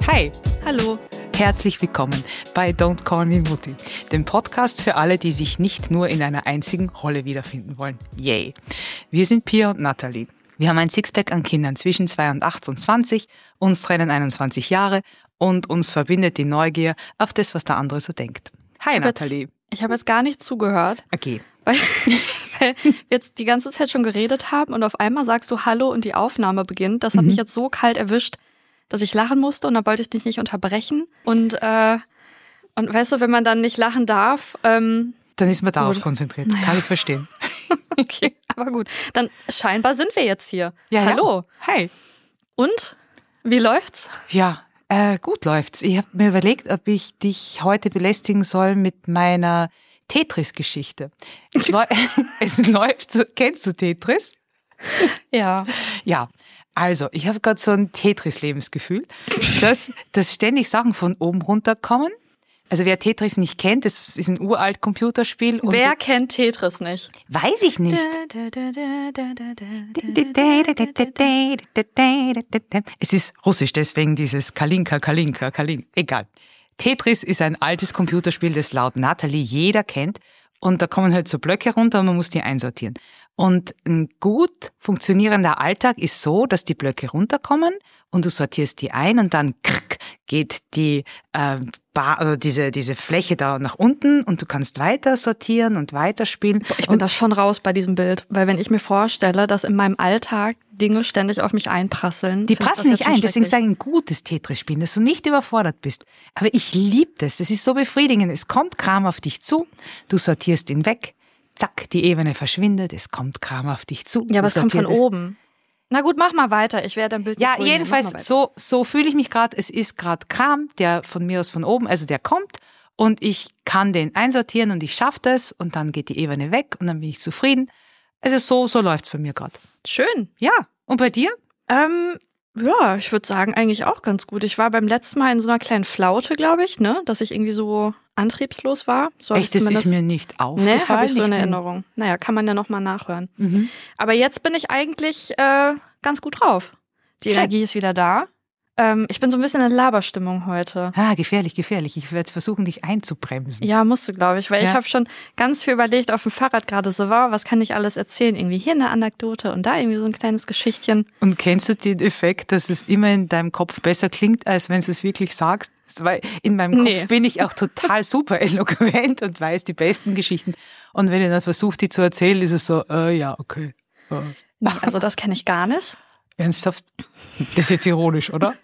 Hi. Hallo. Herzlich willkommen bei Don't Call Me Mutti, dem Podcast für alle, die sich nicht nur in einer einzigen Rolle wiederfinden wollen. Yay. Wir sind Pia und Natalie. Wir haben ein Sixpack an Kindern zwischen 2 und 28, uns trennen 21 Jahre und uns verbindet die Neugier auf das, was der andere so denkt. Hi Natalie. Ich habe jetzt gar nicht zugehört. Okay. Weil wir jetzt die ganze Zeit schon geredet haben und auf einmal sagst du Hallo und die Aufnahme beginnt. Das hat mich jetzt so kalt erwischt, dass ich lachen musste und da wollte ich dich nicht unterbrechen. Und weißt du, wenn man dann nicht lachen darf, dann ist man darauf konzentriert. Naja. Kann ich verstehen. Okay, aber gut. Dann scheinbar sind wir jetzt hier. Ja, hallo. Ja. Hi. Und? Wie läuft's? Ja, gut läuft's. Ich habe mir überlegt, ob ich dich heute belästigen soll mit meiner Tetris-Geschichte. Es läuft. Kennst du Tetris? Ja. Ja. Also, ich habe gerade so ein Tetris-Lebensgefühl, dass ständig Sachen von oben runterkommen. Also wer Tetris nicht kennt, das ist ein uralt Computerspiel. Und wer kennt Tetris nicht? Weiß ich nicht. Es ist russisch, deswegen dieses Kalinka. Egal. Tetris ist ein altes Computerspiel, das laut Natalie jeder kennt. Und da kommen halt so Blöcke runter und man muss die einsortieren. Und ein gut funktionierender Alltag ist so, dass die Blöcke runterkommen und du sortierst die ein und dann geht die diese Fläche da nach unten und du kannst weiter sortieren und weiterspielen. Ich bin da schon raus bei diesem Bild, weil wenn ich mir vorstelle, dass in meinem Alltag Dinge ständig auf mich einprasseln. Die prasseln nicht ein, deswegen sage ich ein gutes Tetris-Spielen, dass du nicht überfordert bist. Aber ich liebe das, es ist so befriedigend. Es kommt Kram auf dich zu, du sortierst ihn weg, zack, die Ebene verschwindet, es kommt Kram auf dich zu. Ja, aber es kommt von oben. Na gut, mach mal weiter. Ich werde dein Bild ja, jedenfalls, so fühle ich mich gerade. Es ist gerade Kram, der von mir aus von oben, also der kommt und ich kann den einsortieren und ich schaffe das und dann geht die Ebene weg und dann bin ich zufrieden. Also so läuft's bei mir gerade. Schön. Ja, und bei dir? Ja, ich würde sagen, eigentlich auch ganz gut. Ich war beim letzten Mal in so einer kleinen Flaute, glaube ich, ne, dass ich irgendwie so antriebslos war. So echt, das ist mir nicht aufgefallen. Ne, habe ich so eine Erinnerung. Naja, kann man ja nochmal nachhören. Mhm. Aber jetzt bin ich eigentlich ganz gut drauf. Die Energie ist wieder da. Ich bin so ein bisschen in Laberstimmung heute. Ah, gefährlich. Ich werde versuchen, dich einzubremsen. Ja, musst du, glaube ich, weil ich habe schon ganz viel überlegt auf dem Fahrrad gerade so, wow, was kann ich alles erzählen? Irgendwie hier eine Anekdote und da irgendwie so ein kleines Geschichtchen. Und kennst du den Effekt, dass es immer in deinem Kopf besser klingt, als wenn du es wirklich sagst? Weil in meinem Kopf bin ich auch total super eloquent und weiß die besten Geschichten. Und wenn ich dann versuche, die zu erzählen, ist es so, ja, okay. Nee, also das kenne ich gar nicht. Ernsthaft? Das ist jetzt ironisch, oder?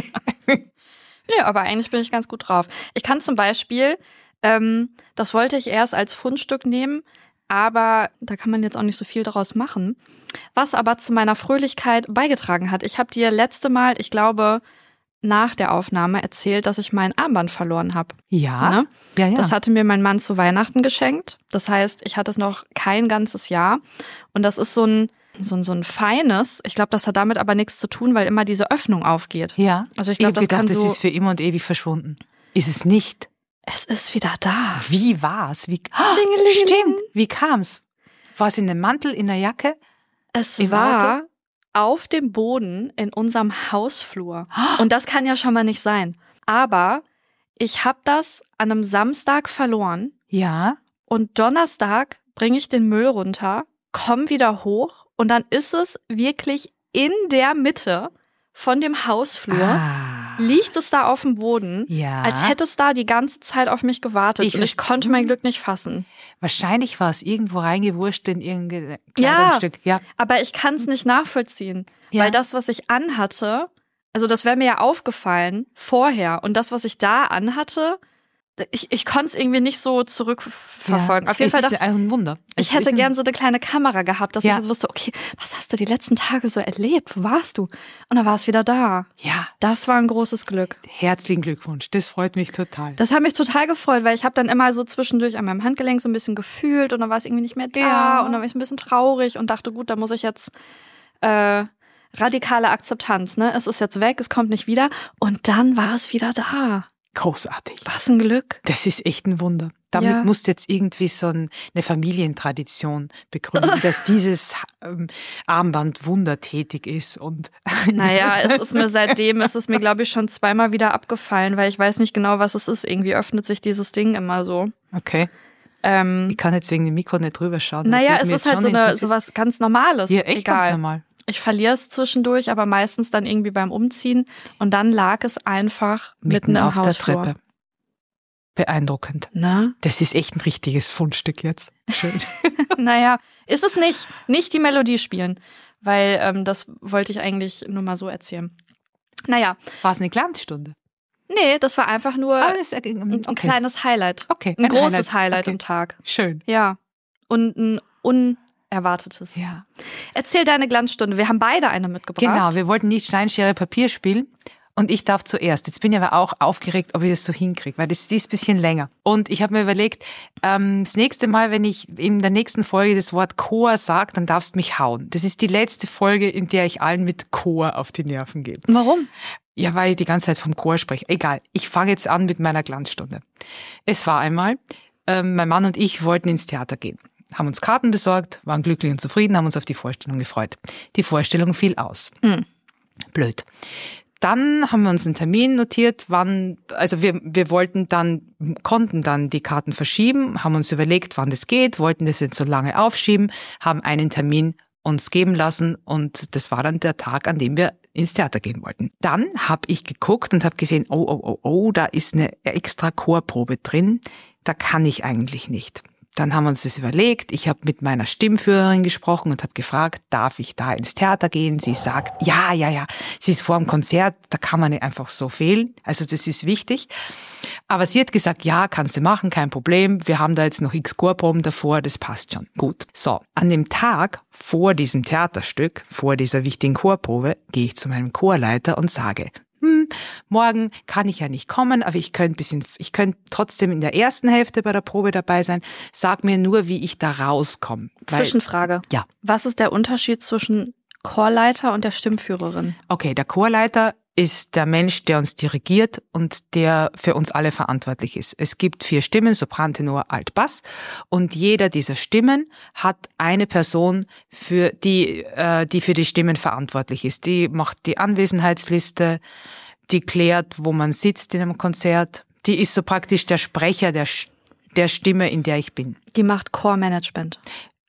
Ja, aber eigentlich bin ich ganz gut drauf. Ich kann zum Beispiel, das wollte ich erst als Fundstück nehmen, aber da kann man jetzt auch nicht so viel daraus machen. Was aber zu meiner Fröhlichkeit beigetragen hat. Ich habe dir letzte Mal, ich glaube, nach der Aufnahme erzählt, dass ich mein Armband verloren habe. Ja. Ne? Ja. Das hatte mir mein Mann zu Weihnachten geschenkt. Das heißt, ich hatte es noch kein ganzes Jahr. Und das ist so ein feines, ich glaube, das hat damit aber nichts zu tun, weil immer diese Öffnung aufgeht. Ja. Also ich glaube, das kann so. Das ist für immer und ewig verschwunden. Ist es nicht? Es ist wieder da. Wie war's? Stimmt. Wie kam's? War es in dem Mantel, in der Jacke? Es war auf dem Boden in unserem Hausflur. Und das kann ja schon mal nicht sein. Aber ich habe das an einem Samstag verloren. Ja. Und Donnerstag bringe ich den Müll runter, komme wieder hoch und dann ist es wirklich in der Mitte von dem Hausflur. Liegt es da auf dem Boden, als hätte es da die ganze Zeit auf mich gewartet. Und ich konnte mein Glück nicht fassen. Wahrscheinlich war es irgendwo reingewurscht in irgendein Kleidungsstück. Ja, aber ich kann es nicht nachvollziehen. Ja. Weil das, was ich anhatte, also das wäre mir ja aufgefallen vorher. Und das, was ich da anhatte, ich konnte es irgendwie nicht so zurückverfolgen. Ja, auf jeden Fall dachte ich, es ist ein Wunder. Ich hätte gern so eine kleine Kamera gehabt, dass ich jetzt wusste, okay, was hast du die letzten Tage so erlebt? Wo warst du? Und dann war es wieder da. Ja. Das war ein großes Glück. Herzlichen Glückwunsch. Das freut mich total. Das hat mich total gefreut, weil ich habe dann immer so zwischendurch an meinem Handgelenk so ein bisschen gefühlt und dann war es irgendwie nicht mehr da und dann war ich ein bisschen traurig und dachte, gut, da muss ich jetzt radikale Akzeptanz, ne? Es ist jetzt weg, es kommt nicht wieder und dann war es wieder da. Großartig. Was ein Glück. Das ist echt ein Wunder. Damit musst du jetzt irgendwie so eine Familientradition begründen, dass dieses Armband wundertätig ist. Und naja, es ist mir, glaube ich, schon zweimal wieder abgefallen, weil ich weiß nicht genau, was es ist. Irgendwie öffnet sich dieses Ding immer so. Okay. Ich kann jetzt wegen dem Mikro nicht drüber schauen. Naja, es ist halt so was ganz Normales. Ja, echt ganz normal. Ich verliere es zwischendurch, aber meistens dann irgendwie beim Umziehen. Und dann lag es einfach mitten im Hausflur. Auf der Treppe. Beeindruckend. Na? Das ist echt ein richtiges Fundstück jetzt. Schön. Naja, ist es nicht. Nicht die Melodie spielen. Weil das wollte ich eigentlich nur mal so erzählen. Naja. War es eine Glanzstunde? Nee, das war einfach nur ein kleines Highlight. Okay. Ein großes Highlight im Tag. Schön. Ja. Und ein unerwartetes. Ja. Erzähl deine Glanzstunde. Wir haben beide eine mitgebracht. Genau, wir wollten nicht Steinschere Papier spielen. Und ich darf zuerst. Jetzt bin ich aber auch aufgeregt, ob ich das so hinkriege, weil das ist ein bisschen länger. Und ich habe mir überlegt, das nächste Mal, wenn ich in der nächsten Folge das Wort Chor sage, dann darfst du mich hauen. Das ist die letzte Folge, in der ich allen mit Chor auf die Nerven gehe. Warum? Ja, weil ich die ganze Zeit vom Chor spreche. Egal, ich fange jetzt an mit meiner Glanzstunde. Es war einmal, mein Mann und ich wollten ins Theater gehen. Haben uns Karten besorgt, waren glücklich und zufrieden, haben uns auf die Vorstellung gefreut. Die Vorstellung fiel aus. Blöd. Dann haben wir uns einen Termin notiert, wir konnten dann die Karten verschieben, haben uns überlegt, wann das geht, wollten das jetzt so lange aufschieben, haben einen Termin uns geben lassen und das war dann der Tag, an dem wir ins Theater gehen wollten. Dann habe ich geguckt und habe gesehen, da ist eine extra Chorprobe drin, da kann ich eigentlich nicht. Dann haben wir uns das überlegt. Ich habe mit meiner Stimmführerin gesprochen und habe gefragt, darf ich da ins Theater gehen? Sie sagt, ja. Sie ist vor dem Konzert, da kann man nicht einfach so fehlen. Also das ist wichtig. Aber sie hat gesagt, ja, kannst du machen, kein Problem. Wir haben da jetzt noch x Chorproben davor, das passt schon. Gut. So, an dem Tag vor diesem Theaterstück, vor dieser wichtigen Chorprobe, gehe ich zu meinem Chorleiter und sage, morgen kann ich ja nicht kommen, aber ich könnte trotzdem in der ersten Hälfte bei der Probe dabei sein. Sag mir nur, wie ich da rauskomme. Zwischenfrage. Ja. Was ist der Unterschied zwischen Chorleiter und der Stimmführerin? Okay, der Chorleiter ist der Mensch, der uns dirigiert und der für uns alle verantwortlich ist. Es gibt 4 Stimmen, Sopran, Tenor, Alt, Bass, und jeder dieser Stimmen hat eine Person, die für die Stimmen verantwortlich ist. Die macht die Anwesenheitsliste, die klärt, wo man sitzt in einem Konzert. Die ist so praktisch der Sprecher der Stimme, in der ich bin. Die macht Chormanagement.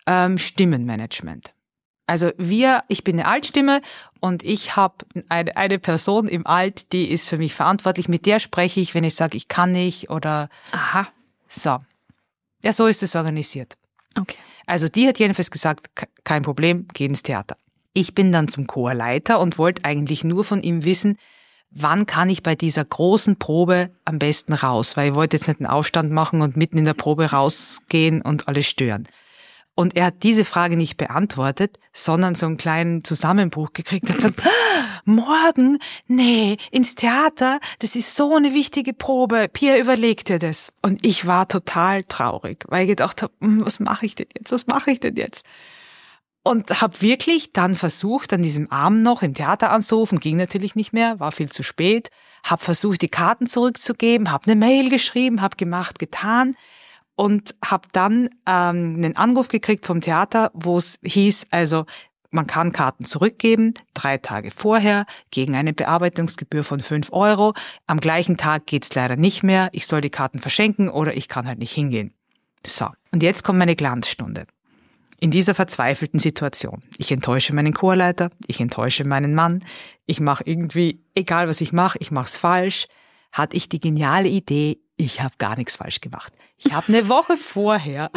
Stimmenmanagement. Also ich bin eine Altstimme und ich habe eine Person im Alt, die ist für mich verantwortlich. Mit der spreche ich, wenn ich sage, ich kann nicht oder... Aha. So. Ja, so ist es organisiert. Okay. Also die hat jedenfalls gesagt, kein Problem, geh ins Theater. Ich bin dann zum Chorleiter und wollte eigentlich nur von ihm wissen, wann kann ich bei dieser großen Probe am besten raus? Weil ich wollte jetzt nicht einen Aufstand machen und mitten in der Probe rausgehen und alles stören. Und er hat diese Frage nicht beantwortet, sondern so einen kleinen Zusammenbruch gekriegt und gesagt, morgen? Nee, ins Theater? Das ist so eine wichtige Probe. Pia, überleg dir das. Und ich war total traurig, weil ich gedacht habe, was mache ich denn jetzt? Und habe wirklich dann versucht, an diesem Abend noch im Theater anzurufen, ging natürlich nicht mehr, war viel zu spät, habe versucht, die Karten zurückzugeben, habe eine Mail geschrieben, habe gemacht, getan. Und habe dann einen Anruf gekriegt vom Theater, wo es hieß, also man kann Karten zurückgeben, 3 Tage vorher, gegen eine Bearbeitungsgebühr von 5 €. Am gleichen Tag geht's leider nicht mehr, ich soll die Karten verschenken oder ich kann halt nicht hingehen. So, und jetzt kommt meine Glanzstunde. In dieser verzweifelten Situation. Ich enttäusche meinen Chorleiter, ich enttäusche meinen Mann, ich mache irgendwie, egal was ich mach's falsch, hatte ich die geniale Idee, ich habe gar nichts falsch gemacht. Ich habe eine Woche vorher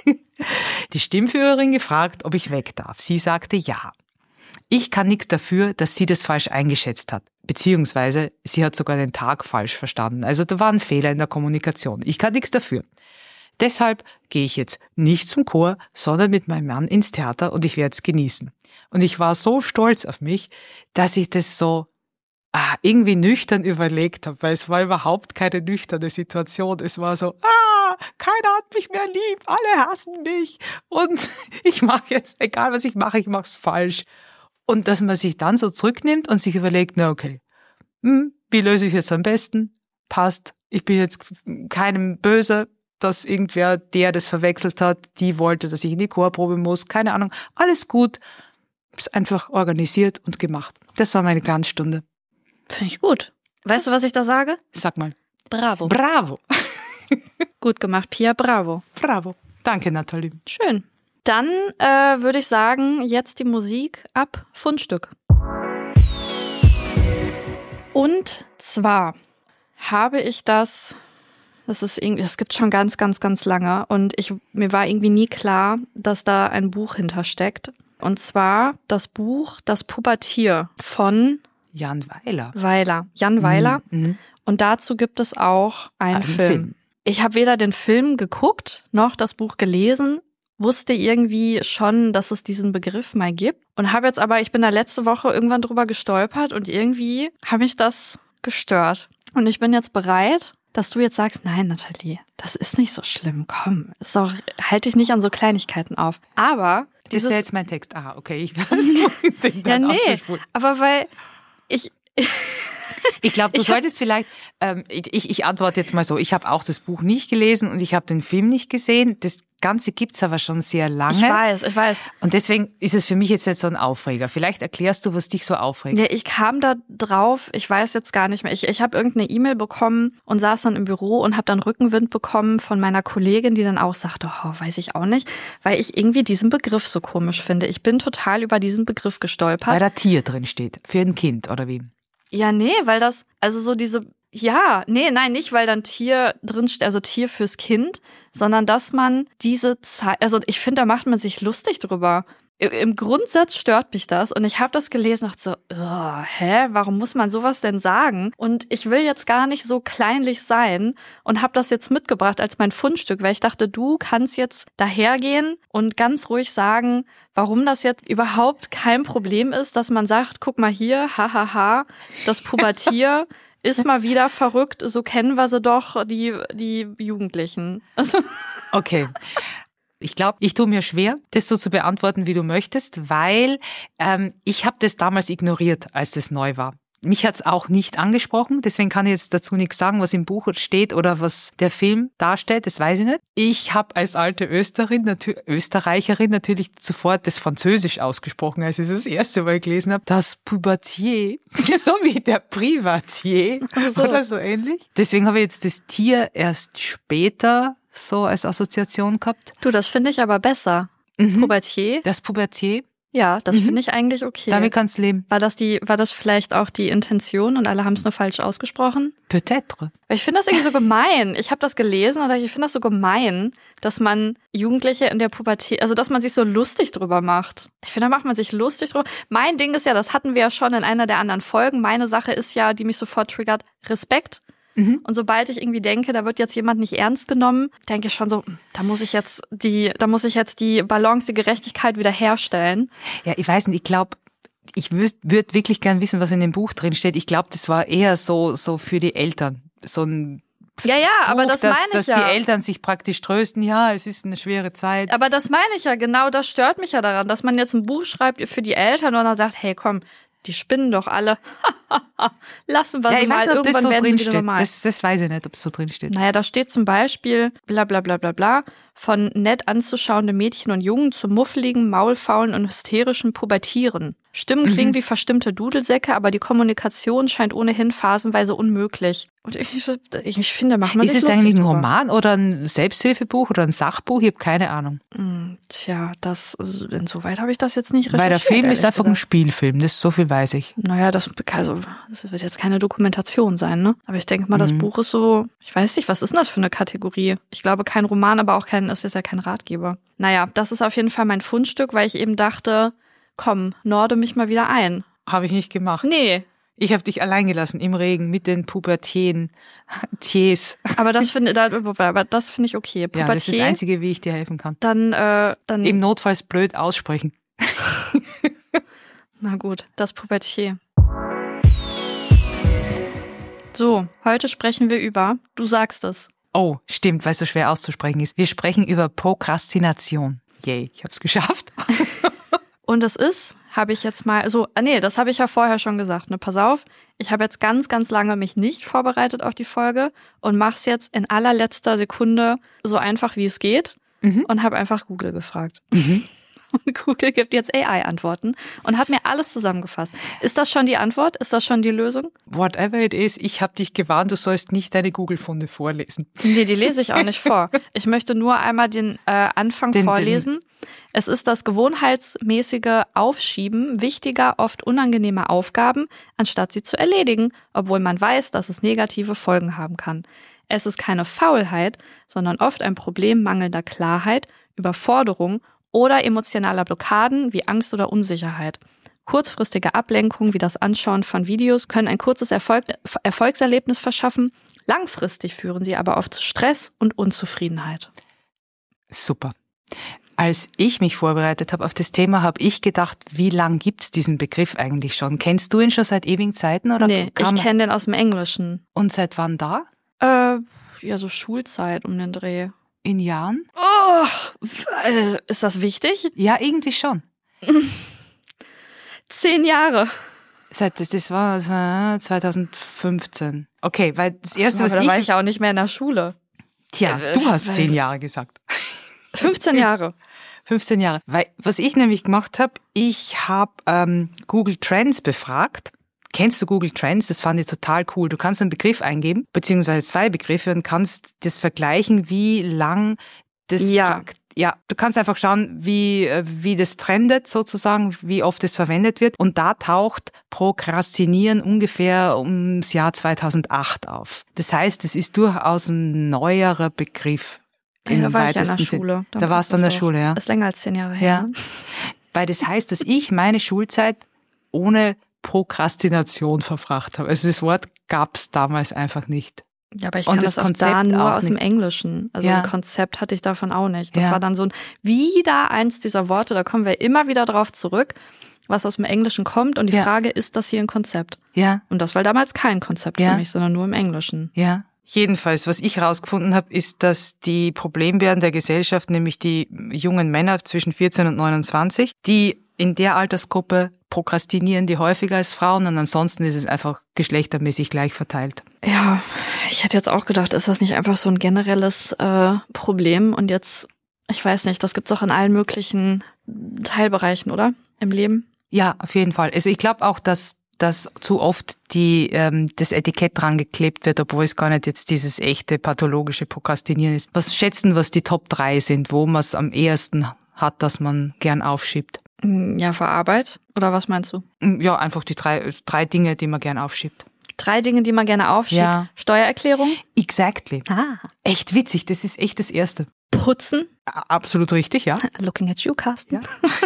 die Stimmführerin gefragt, ob ich weg darf. Sie sagte ja. Ich kann nichts dafür, dass sie das falsch eingeschätzt hat. Beziehungsweise sie hat sogar den Tag falsch verstanden. Also da war ein Fehler in der Kommunikation. Ich kann nichts dafür. Deshalb gehe ich jetzt nicht zum Chor, sondern mit meinem Mann ins Theater und ich werde es genießen. Und ich war so stolz auf mich, dass ich das so irgendwie nüchtern überlegt habe, weil es war überhaupt keine nüchterne Situation. Es war so, keiner hat mich mehr lieb, alle hassen mich und ich mache jetzt, egal was ich mache es falsch. Und dass man sich dann so zurücknimmt und sich überlegt, na okay, wie löse ich jetzt am besten? Passt, Ich bin jetzt keinem böse, dass irgendwer, der das verwechselt hat, die wollte, dass ich in die Chorprobe muss. Keine Ahnung. Alles gut. Ist einfach organisiert und gemacht. Das war meine Glanzstunde. Finde ich gut. Weißt du, was ich da sage? Sag mal. Bravo. Bravo. Gut gemacht, Pia, bravo. Bravo. Danke, Nathalie. Schön. Dann würde ich sagen, jetzt die Musik ab Fundstück. Und zwar habe ich das ist irgendwie, das gibt schon ganz, ganz, ganz lange und mir war irgendwie nie klar, dass da ein Buch hintersteckt. Und zwar das Buch Das Pubertier von Jan Weiler. Jan Weiler. Mhm. Und dazu gibt es auch einen Film. Ich habe weder den Film geguckt, noch das Buch gelesen, wusste irgendwie schon, dass es diesen Begriff mal gibt. Und ich bin da letzte Woche irgendwann drüber gestolpert und irgendwie habe mich das gestört. Und ich bin jetzt bereit, dass du jetzt sagst, nein, Nathalie, das ist nicht so schlimm, komm, halt dich nicht an so Kleinigkeiten auf. Aber das wäre jetzt mein Text. Ah, okay, ich werde es ja, nee, aber weil ich glaube, du solltest vielleicht, ich antworte jetzt mal so, ich habe auch das Buch nicht gelesen und ich habe den Film nicht gesehen. Das Ganze gibt's aber schon sehr lange. Ich weiß. Und deswegen ist es für mich jetzt nicht so ein Aufreger. Vielleicht erklärst du, was dich so aufregt. Ja, ich kam da drauf, ich weiß jetzt gar nicht mehr. Ich habe irgendeine E-Mail bekommen und saß dann im Büro und habe dann Rückenwind bekommen von meiner Kollegin, die dann auch sagte, weiß ich auch nicht, weil ich irgendwie diesen Begriff so komisch finde. Ich bin total über diesen Begriff gestolpert. Weil da Tier drin steht. Für ein Kind, oder wie? Ja, nee, weil das, nicht, weil dann Tier drinsteht, also Tier fürs Kind, sondern dass man diese Zeit, also ich finde, da macht man sich lustig drüber. Im Grundsatz stört mich das und ich habe das gelesen und dachte so, warum muss man sowas denn sagen? Und ich will jetzt gar nicht so kleinlich sein und habe das jetzt mitgebracht als mein Fundstück, weil ich dachte, du kannst jetzt dahergehen und ganz ruhig sagen, warum das jetzt überhaupt kein Problem ist, dass man sagt, guck mal hier, das Pubertier ist mal wieder verrückt, so kennen wir sie doch, die Jugendlichen. Also. Okay. Ich glaube, ich tue mir schwer, das so zu beantworten, wie du möchtest, weil ich habe das damals ignoriert, als das neu war. Mich hat's auch nicht angesprochen, deswegen kann ich jetzt dazu nichts sagen, was im Buch steht oder was der Film darstellt, das weiß ich nicht. Ich habe als alte Österreicherin natürlich sofort das Französisch ausgesprochen, als ich das erste Mal gelesen habe. Das Pubertier, so wie der Privatier oder so ähnlich. Deswegen habe ich jetzt das Tier erst später so als Assoziation gehabt. Du, das finde ich aber besser. Pubertier. Das Pubertier. Ja, das finde ich eigentlich okay. Damit kannst du leben. War das vielleicht auch die Intention und alle haben es nur falsch ausgesprochen? Peut-être. Ich finde das irgendwie so gemein. Ich habe das gelesen und ich finde das so gemein, dass man Jugendliche in der Pubertät, also dass man sich so lustig drüber macht. Ich finde, da macht man sich lustig drüber. Mein Ding ist ja, das hatten wir ja schon in einer der anderen Folgen. Meine Sache ist ja, die mich sofort triggert, Respekt. Und sobald ich irgendwie denke, da wird jetzt jemand nicht ernst genommen, denke ich schon so, da muss ich jetzt die Balance, die Gerechtigkeit wieder herstellen. Ja, ich weiß nicht, ich glaube, ich würde wirklich gern wissen, was in dem Buch drin steht. Ich glaube, das war eher so für die Eltern. So ein Ja, aber das meine ich ja. Dass die Eltern sich praktisch trösten, ja, es ist eine schwere Zeit. Aber das meine ich ja, genau, das stört mich ja daran, dass man jetzt ein Buch schreibt für die Eltern und dann sagt, hey, komm, die spinnen doch alle. Lassen wir sie mal, irgendwann werden sie wieder normal. Das weiß ich nicht, ob es so drin steht. Naja, da steht zum Beispiel, bla bla bla bla bla, von nett anzuschauenden Mädchen und Jungen zu muffeligen, maulfaulen und hysterischen Pubertieren. Stimmen klingen wie verstimmte Dudelsäcke, aber die Kommunikation scheint ohnehin phasenweise unmöglich. Und ich finde, machen wir sich lustig Ist es eigentlich ein drüber. Roman oder ein Selbsthilfebuch oder ein Sachbuch? Ich habe keine Ahnung. Tja, insoweit habe ich das jetzt nicht recherchiert. Weil der Film ist einfach ein Spielfilm, so viel weiß ich. Naja, das wird jetzt keine Dokumentation sein, ne? Aber ich denke mal, das Buch ist so, ich weiß nicht, was ist denn das für eine Kategorie? Ich glaube, kein Roman, aber auch das ist ja kein Ratgeber. Naja, das ist auf jeden Fall mein Fundstück, weil ich eben dachte, komm, norde mich mal wieder ein. Habe ich nicht gemacht. Nee. Ich habe dich allein gelassen im Regen mit den Pubertäen, Tiers. Aber das finde ich okay. Pubertät, ja, das ist das Einzige, wie ich dir helfen kann. Dann im Notfall blöd aussprechen. Na gut, das Pubertier. So, heute sprechen wir über, du sagst es. Oh, stimmt, weil es so schwer auszusprechen ist. Wir sprechen über Prokrastination. Yay, ich habe es geschafft. Und es ist habe ich jetzt mal, das habe ich ja vorher schon gesagt, ne, pass auf, ich habe jetzt ganz, ganz lange mich nicht vorbereitet auf die Folge und mache es jetzt in allerletzter Sekunde so einfach, wie es geht und habe einfach Google gefragt. Und Google gibt jetzt AI-Antworten und hat mir alles zusammengefasst. Ist das schon die Antwort? Ist das schon die Lösung? Whatever it is, ich habe dich gewarnt, du sollst nicht deine Google-Funde vorlesen. Nee, die lese ich auch nicht vor. Ich möchte nur einmal den Anfang vorlesen. Es ist das gewohnheitsmäßige Aufschieben wichtiger, oft unangenehmer Aufgaben, anstatt sie zu erledigen, obwohl man weiß, dass es negative Folgen haben kann. Es ist keine Faulheit, sondern oft ein Problem mangelnder Klarheit, Überforderung oder emotionaler Blockaden wie Angst oder Unsicherheit. Kurzfristige Ablenkungen wie das Anschauen von Videos können ein kurzes Erfolgserlebnis verschaffen. Langfristig führen sie aber oft zu Stress und Unzufriedenheit. Super. Als ich mich vorbereitet habe auf das Thema, habe ich gedacht, wie lang gibt's diesen Begriff eigentlich schon? Kennst du ihn schon seit ewigen Zeiten? Oder nee, ich kenne den aus dem Englischen. Und seit wann da? So Schulzeit um den Dreh. In Jahren? Oh, ist das wichtig? Ja, irgendwie schon. 10 Jahre. Das war 2015. Okay, weil das erste, da war ich ja auch nicht mehr in der Schule. Tja, du hast 10 Jahre gesagt. 15 Jahre. 15 Jahre. Weil, was ich nämlich gemacht habe, ich habe Google Trends befragt. Kennst du Google Trends? Das fand ich total cool. Du kannst einen Begriff eingeben, beziehungsweise 2 Begriffe und kannst das vergleichen, wie lang das... Ja, du kannst einfach schauen, wie das trendet sozusagen, wie oft es verwendet wird. Und da taucht Prokrastinieren ungefähr ums Jahr 2008 auf. Das heißt, es ist durchaus ein neuerer Begriff. Da war ich an der Schule. Da warst du an der Schule, ja. Das ist länger als 10 Jahre her. Ja. Weil das heißt, dass ich meine Schulzeit ohne Prokrastination verbracht habe. Also das Wort gab's damals einfach nicht. Ja, aber ich kann das Konzept auch da nur aus dem Englischen. Also ein Konzept hatte ich davon auch nicht. Das war dann so wieder eins dieser Worte, da kommen wir immer wieder drauf zurück, was aus dem Englischen kommt. Und die Frage, ist das hier ein Konzept? Ja. Und das war damals kein Konzept für mich, sondern nur im Englischen. Ja. Jedenfalls, was ich herausgefunden habe, ist, dass die Problembären der Gesellschaft, nämlich die jungen Männer zwischen 14 und 29, die in der Altersgruppe prokrastinieren die häufiger als Frauen und ansonsten ist es einfach geschlechtermäßig gleich verteilt. Ja, ich hätte jetzt auch gedacht, ist das nicht einfach so ein generelles Problem und jetzt, ich weiß nicht, das gibt's auch in allen möglichen Teilbereichen, oder? Im Leben? Ja, auf jeden Fall. Also ich glaube auch, dass zu oft das Etikett dran geklebt wird, obwohl es gar nicht jetzt dieses echte pathologische Prokrastinieren ist. Was schätzen, was die Top 3 sind, wo man es am ehesten hat, dass man gern aufschiebt? Ja, für Arbeit? Oder was meinst du? Ja, einfach die drei Dinge, die man gern aufschiebt. 3 Dinge, die man gerne aufschiebt? Ja. Steuererklärung? Exactly. Echt witzig, das ist echt das Erste. Putzen? Absolut richtig, ja. Looking at you, Carsten. Ja.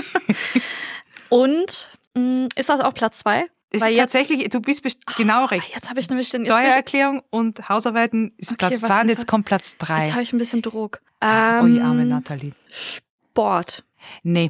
Und ist das auch Platz 2? Es ist tatsächlich, du bist genau recht. Jetzt habe ich nämlich den Steuererklärung und Hausarbeiten ist Platz 2 und jetzt kommt Platz 3. Jetzt habe ich ein bisschen Druck. Oh, die arme Nathalie. Sport. Nee.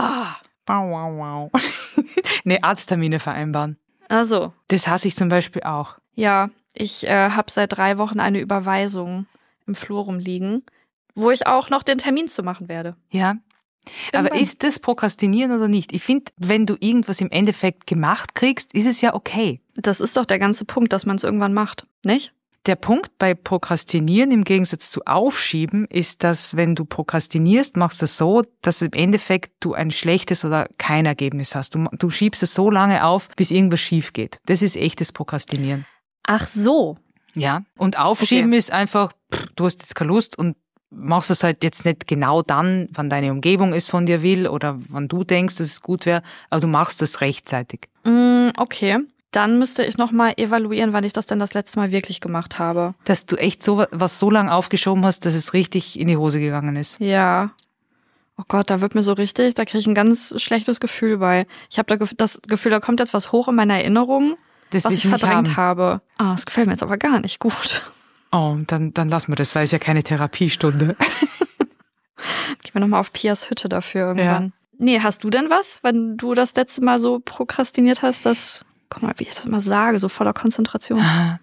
Wow. Nee, Arzttermine vereinbaren. Also. Das hasse ich zum Beispiel auch. Ja, ich habe seit 3 Wochen eine Überweisung im Flur rumliegen, wo ich auch noch den Termin zu machen werde. Ja. Irgendwann. Aber ist das Prokrastinieren oder nicht? Ich finde, wenn du irgendwas im Endeffekt gemacht kriegst, ist es ja okay. Das ist doch der ganze Punkt, dass man es irgendwann macht, nicht? Der Punkt bei Prokrastinieren im Gegensatz zu Aufschieben ist, dass wenn du prokrastinierst, machst du es so, dass im Endeffekt du ein schlechtes oder kein Ergebnis hast. Du schiebst es so lange auf, bis irgendwas schief geht. Das ist echtes Prokrastinieren. Ach so. Ja. Und Aufschieben ist einfach, du hast jetzt keine Lust und machst es halt jetzt nicht genau dann, wann deine Umgebung es von dir will oder wann du denkst, dass es gut wäre, aber du machst es rechtzeitig. Okay. Dann müsste ich nochmal evaluieren, wann ich das denn das letzte Mal wirklich gemacht habe. Dass du echt was so lange aufgeschoben hast, dass es richtig in die Hose gegangen ist. Ja. Oh Gott, da wird mir so richtig, da kriege ich ein ganz schlechtes Gefühl bei. Ich habe das Gefühl, da kommt jetzt was hoch in meiner Erinnerung, was ich verdrängt habe. Das gefällt mir jetzt aber gar nicht gut. Oh, dann lassen wir das, weil es ja keine Therapiestunde. Gehen wir nochmal auf Pias Hütte dafür irgendwann. Ja. Nee, hast du denn was, wenn du das letzte Mal so prokrastiniert hast, dass... Guck mal, wie ich das immer sage, so voller Konzentration.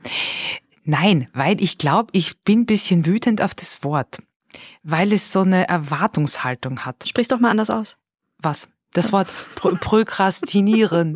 Nein, weil ich glaube, ich bin ein bisschen wütend auf das Wort, weil es so eine Erwartungshaltung hat. Sprich doch mal anders aus. Was? Das Wort prokrastinieren.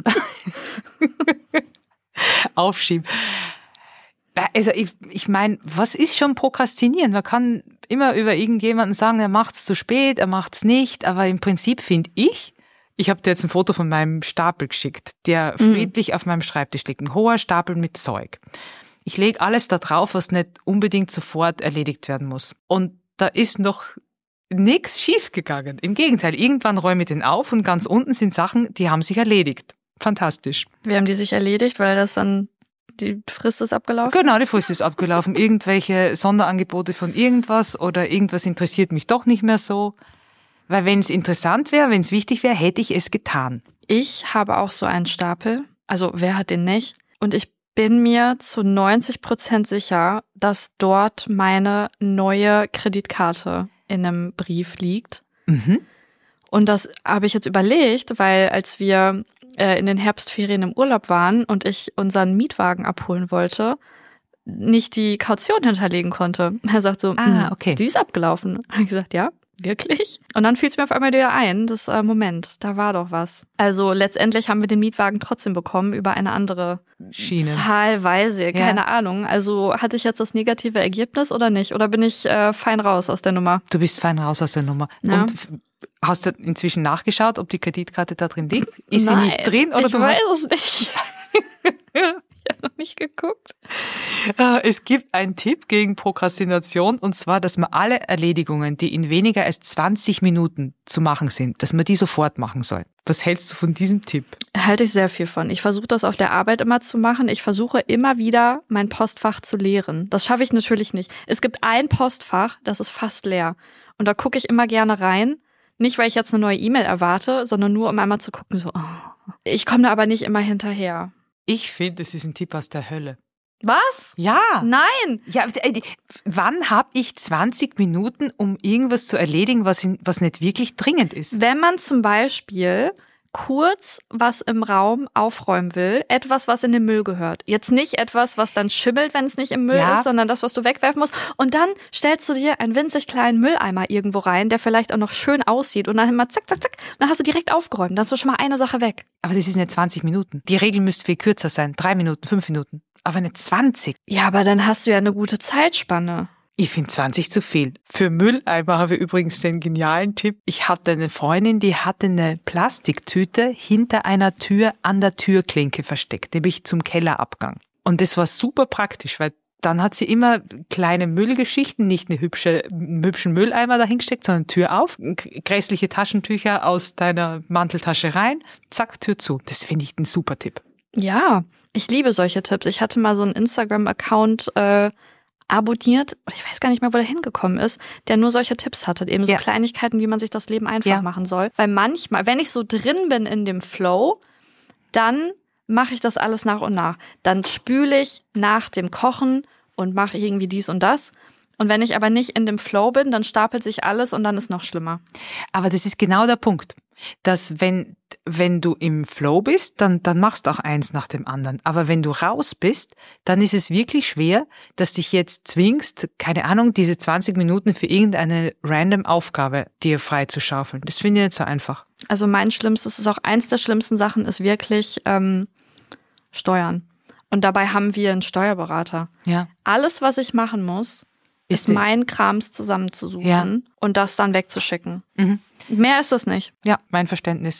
Aufschieben. Also ich meine, was ist schon Prokrastinieren? Man kann immer über irgendjemanden sagen, er macht's zu spät, er macht's nicht, aber im Prinzip finde ich habe dir jetzt ein Foto von meinem Stapel geschickt, der friedlich auf meinem Schreibtisch liegt, ein hoher Stapel mit Zeug. Ich lege alles da drauf, was nicht unbedingt sofort erledigt werden muss. Und da ist noch nichts schiefgegangen. Im Gegenteil, irgendwann räume ich den auf und ganz unten sind Sachen, die haben sich erledigt. Fantastisch. Wie haben die sich erledigt, weil das dann die Frist ist abgelaufen? Genau, die Frist ist abgelaufen. Irgendwelche Sonderangebote von irgendwas oder irgendwas interessiert mich doch nicht mehr so. Weil wenn es interessant wäre, wenn es wichtig wäre, hätte ich es getan. Ich habe auch so einen Stapel. Also wer hat den nicht? Und ich bin mir zu 90% sicher, dass dort meine neue Kreditkarte in einem Brief liegt. Mhm. Und das habe ich jetzt überlegt, weil als wir in den Herbstferien im Urlaub waren und ich unseren Mietwagen abholen wollte, nicht die Kaution hinterlegen konnte. Er sagt so, okay. Die ist abgelaufen. Habe ich gesagt, ja, wirklich? Und dann fiel es mir auf einmal wieder ein, das Moment, da war doch was. Also letztendlich haben wir den Mietwagen trotzdem bekommen über eine andere Schiene. Zahlweise, keine Ahnung. Also hatte ich jetzt das negative Ergebnis oder nicht? Oder bin ich fein raus aus der Nummer? Du bist fein raus aus der Nummer. Ja. Und hast du inzwischen nachgeschaut, ob die Kreditkarte da drin liegt? Ist sie nicht drin? Oder ich weiß es nicht. Ich habe noch nicht geguckt. Es gibt einen Tipp gegen Prokrastination, und zwar, dass man alle Erledigungen, die in weniger als 20 Minuten zu machen sind, dass man die sofort machen soll. Was hältst du von diesem Tipp? Halte ich sehr viel von. Ich versuche das auf der Arbeit immer zu machen. Ich versuche immer wieder, mein Postfach zu leeren. Das schaffe ich natürlich nicht. Es gibt ein Postfach, das ist fast leer. Und da gucke ich immer gerne rein. Nicht, weil ich jetzt eine neue E-Mail erwarte, sondern nur, um einmal zu gucken, so, Ich komme da aber nicht immer hinterher. Ich finde, es ist ein Tipp aus der Hölle. Was? Ja. Nein. Ja, wann habe ich 20 Minuten, um irgendwas zu erledigen, was nicht wirklich dringend ist? Wenn man zum Beispiel kurz was im Raum aufräumen will, etwas, was in den Müll gehört. Jetzt nicht etwas, was dann schimmelt, wenn es nicht im Müll ist, sondern das, was du wegwerfen musst. Und dann stellst du dir einen winzig kleinen Mülleimer irgendwo rein, der vielleicht auch noch schön aussieht. Und dann immer zack, zack, zack. Und dann hast du direkt aufgeräumt. Dann hast du schon mal eine Sache weg. Aber das ist nicht 20 Minuten. Die Regel müsste viel kürzer sein. 3 Minuten, 5 Minuten. Aber nicht 20. Ja, aber dann hast du ja eine gute Zeitspanne. Ich finde 20 zu viel. Für Mülleimer habe ich übrigens den genialen Tipp. Ich hatte eine Freundin, die hatte eine Plastiktüte hinter einer Tür an der Türklinke versteckt, nämlich zum Kellerabgang. Und das war super praktisch, weil dann hat sie immer kleine Müllgeschichten, nicht einen hübschen Mülleimer dahingesteckt, sondern Tür auf, grässliche Taschentücher aus deiner Manteltasche rein, zack, Tür zu. Das finde ich ein super Tipp. Ja, ich liebe solche Tipps. Ich hatte mal so einen Instagram-Account abonniert, ich weiß gar nicht mehr, wo der hingekommen ist, der nur solche Tipps hatte, eben so Kleinigkeiten, wie man sich das Leben einfach machen soll. Weil manchmal, wenn ich so drin bin in dem Flow, dann mache ich das alles nach und nach. Dann spüle ich nach dem Kochen und mache irgendwie dies und das. Und wenn ich aber nicht in dem Flow bin, dann stapelt sich alles und dann ist noch schlimmer. Aber das ist genau der Punkt, dass wenn du im Flow bist, dann machst du auch eins nach dem anderen. Aber wenn du raus bist, dann ist es wirklich schwer, dass dich jetzt zwingst, keine Ahnung, diese 20 Minuten für irgendeine random Aufgabe dir freizuschaufeln. Das finde ich nicht so einfach. Also mein Schlimmstes ist auch eins der schlimmsten Sachen, ist wirklich Steuern. Und dabei haben wir einen Steuerberater. Ja. Alles, was ich machen muss, ist mein Krams zusammenzusuchen und das dann wegzuschicken. Mhm. Mehr ist das nicht. Ja, mein Verständnis.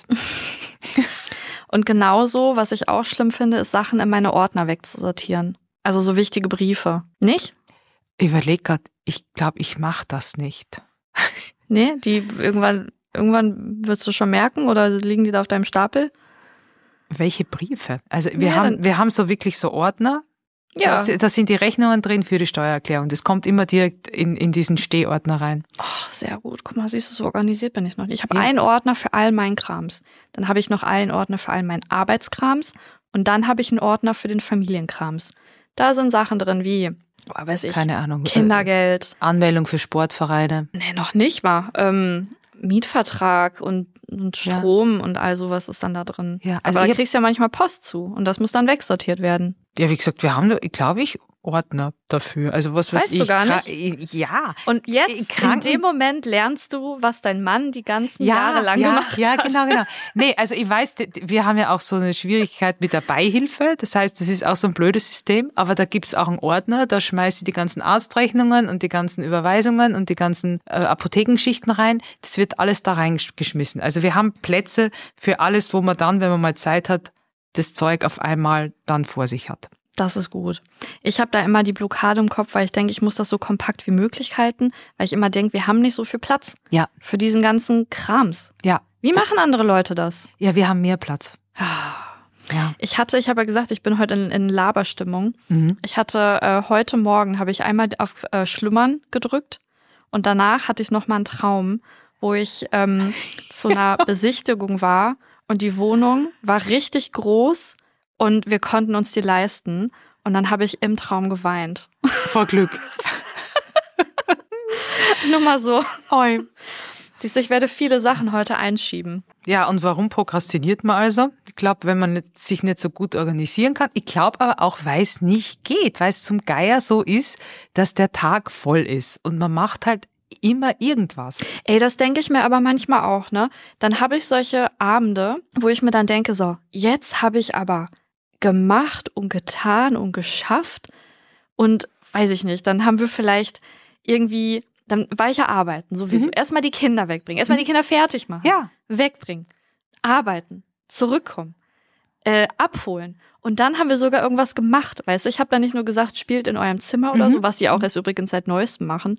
Und genauso, was ich auch schlimm finde, ist Sachen in meine Ordner wegzusortieren. Also so wichtige Briefe. Nicht? Ich überlege gerade, ich glaube, ich mache das nicht. Nee, die irgendwann wirst du schon merken oder liegen die da auf deinem Stapel? Welche Briefe? Also wir haben so wirklich so Ordner. Ja. Da sind die Rechnungen drin für die Steuererklärung. Das kommt immer direkt in diesen Stehordner rein. Oh, sehr gut. Guck mal, siehst du, so organisiert bin ich noch nicht. Ich habe einen Ordner für all meinen Krams. Dann habe ich noch einen Ordner für all meinen Arbeitskrams. Und dann habe ich einen Ordner für den Familienkrams. Da sind Sachen drin wie, keine Ahnung, Kindergeld. Anmeldung für Sportvereine. Nee, noch nicht mal. Mietvertrag und Strom und all sowas ist dann da drin. Ja, also aber da kriegst du ja manchmal Post zu und das muss dann wegsortiert werden. Ja, wie gesagt, wir haben, glaube ich, Ordner dafür. Also was weiß Weißt ich. du gar nicht? Ja. Und jetzt, in dem Moment, lernst du, was dein Mann die ganzen Jahre lang gemacht hat. Ja, genau. Nee, also ich weiß, wir haben ja auch so eine Schwierigkeit mit der Beihilfe. Das heißt, das ist auch so ein blödes System. Aber da gibt's auch einen Ordner, da schmeißt ich die ganzen Arztrechnungen und die ganzen Überweisungen und die ganzen Apothekenschichten rein. Das wird alles da reingeschmissen. Also wir haben Plätze für alles, wo man dann, wenn man mal Zeit hat, das Zeug auf einmal dann vor sich hat. Das ist gut. Ich habe da immer die Blockade im Kopf, weil ich denke, ich muss das so kompakt wie möglich halten, weil ich immer denke, wir haben nicht so viel Platz für diesen ganzen Krams. Ja. Wie machen andere Leute das? Ja, wir haben mehr Platz. Ja. Ich habe ja gesagt, ich bin heute in Laberstimmung. Ich hatte heute Morgen, habe ich einmal auf Schlummern gedrückt und danach hatte ich nochmal einen Traum, wo ich zu einer Besichtigung war und die Wohnung war richtig groß. Und wir konnten uns die leisten. Und dann habe ich im Traum geweint. Vor Glück. Nur mal so. Oi. Siehst du, ich werde viele Sachen heute einschieben. Ja, und warum prokrastiniert man also? Ich glaube, wenn man sich nicht so gut organisieren kann. Ich glaube aber auch, weil es nicht geht. Weil es zum Geier so ist, dass der Tag voll ist. Und man macht halt immer irgendwas. Ey, das denke ich mir aber manchmal auch, ne? Dann habe ich solche Abende, wo ich mir dann denke, so, jetzt habe ich aber gemacht und getan und geschafft und weiß ich nicht, dann haben wir vielleicht irgendwie, dann war ich ja arbeiten sowieso. Erstmal die Kinder wegbringen, erstmal die Kinder fertig machen, wegbringen, arbeiten, zurückkommen, abholen. Und dann haben wir sogar irgendwas gemacht, weißt du? Ich habe da nicht nur gesagt, spielt in eurem Zimmer oder so, was die auch erst übrigens seit Neuestem machen.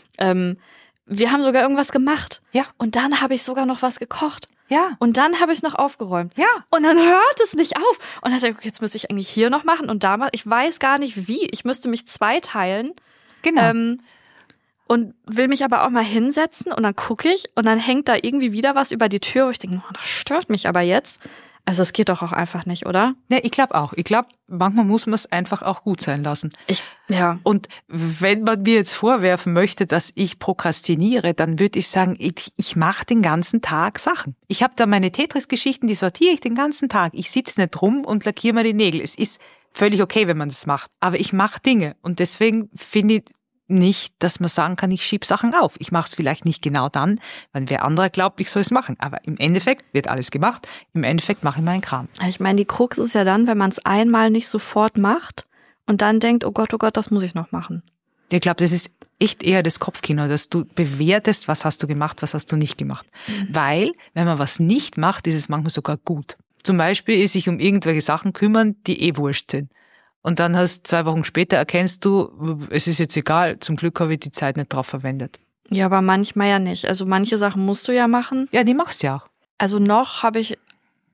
Wir haben sogar irgendwas gemacht. Ja. Und dann habe ich sogar noch was gekocht. Ja. Und dann habe ich noch aufgeräumt. Ja. Und dann hört es nicht auf. Und dann dachte ich, jetzt müsste ich eigentlich hier noch machen und da mal. Ich weiß gar nicht wie. Ich müsste mich zweiteilen. Genau. Und will mich aber auch mal hinsetzen und dann gucke ich und dann hängt da irgendwie wieder was über die Tür, wo ich denke, das stört mich aber jetzt. Also es geht doch auch einfach nicht, oder? Ne, ich glaube auch. Ich glaube, manchmal muss man es einfach auch gut sein lassen. Und wenn man mir jetzt vorwerfen möchte, dass ich prokrastiniere, dann würde ich sagen, ich mache den ganzen Tag Sachen. Ich habe da meine Tetris-Geschichten, die sortiere ich den ganzen Tag. Ich sitze nicht rum und lackiere mir die Nägel. Es ist völlig okay, wenn man das macht. Aber ich mache Dinge und deswegen finde ich nicht, dass man sagen kann, ich schiebe Sachen auf. Ich mache es vielleicht nicht genau dann, wenn wer anderer glaubt, ich soll es machen. Aber im Endeffekt wird alles gemacht. Im Endeffekt mache ich meinen Kram. Ich meine, die Krux ist ja dann, wenn man es einmal nicht sofort macht und dann denkt, oh Gott, das muss ich noch machen. Ich glaube, das ist echt eher das Kopfkino, dass du bewertest, was hast du gemacht, was hast du nicht gemacht. Weil, wenn man was nicht macht, ist es manchmal sogar gut. Zum Beispiel sich um irgendwelche Sachen kümmern, die wurscht sind. Und dann 2 Wochen später erkennst du, es ist jetzt egal, zum Glück habe ich die Zeit nicht drauf verwendet. Ja, aber manchmal ja nicht. Also manche Sachen musst du ja machen. Ja, die machst du ja auch. Also noch habe ich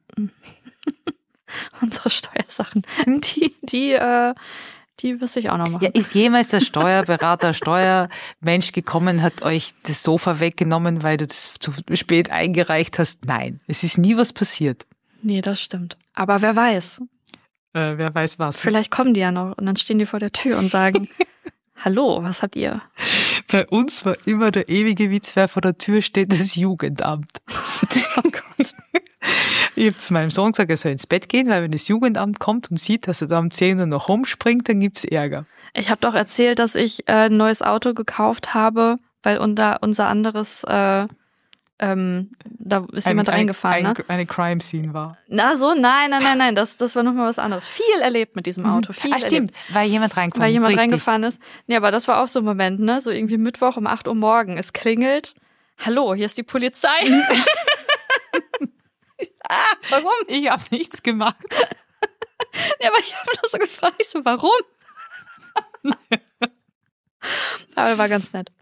unsere Steuersachen, die müsste ich auch noch machen. Ja, ist jemals der Steuerberater, Steuermensch gekommen, hat euch das Sofa weggenommen, weil du das zu spät eingereicht hast? Nein, es ist nie was passiert. Nee, das stimmt. Aber wer weiß. Wer weiß was. Vielleicht kommen die ja noch und dann stehen die vor der Tür und sagen, hallo, was habt ihr? Bei uns war immer der ewige Witz, wer vor der Tür steht, das Jugendamt. Oh Gott. Ich habe zu meinem Sohn gesagt, er soll ins Bett gehen, weil wenn das Jugendamt kommt und sieht, dass er da um 10 Uhr noch rumspringt, dann gibt's Ärger. Ich habe doch erzählt, dass ich ein neues Auto gekauft habe, weil unser anderes da ist jemand reingefahren, ne? Eine Crime-Scene war. Na so, nein, das war nochmal was anderes. Viel erlebt mit diesem Auto, viel erlebt. Stimmt, weil jemand reingefahren ist. Ja, aber das war auch so ein Moment, ne? So irgendwie Mittwoch um 8 Uhr morgen. Es klingelt. Hallo, hier ist die Polizei. Warum? Ich habe nichts gemacht. Ja, aber ich habe das so gefragt. Ich so, warum? Aber war ganz nett.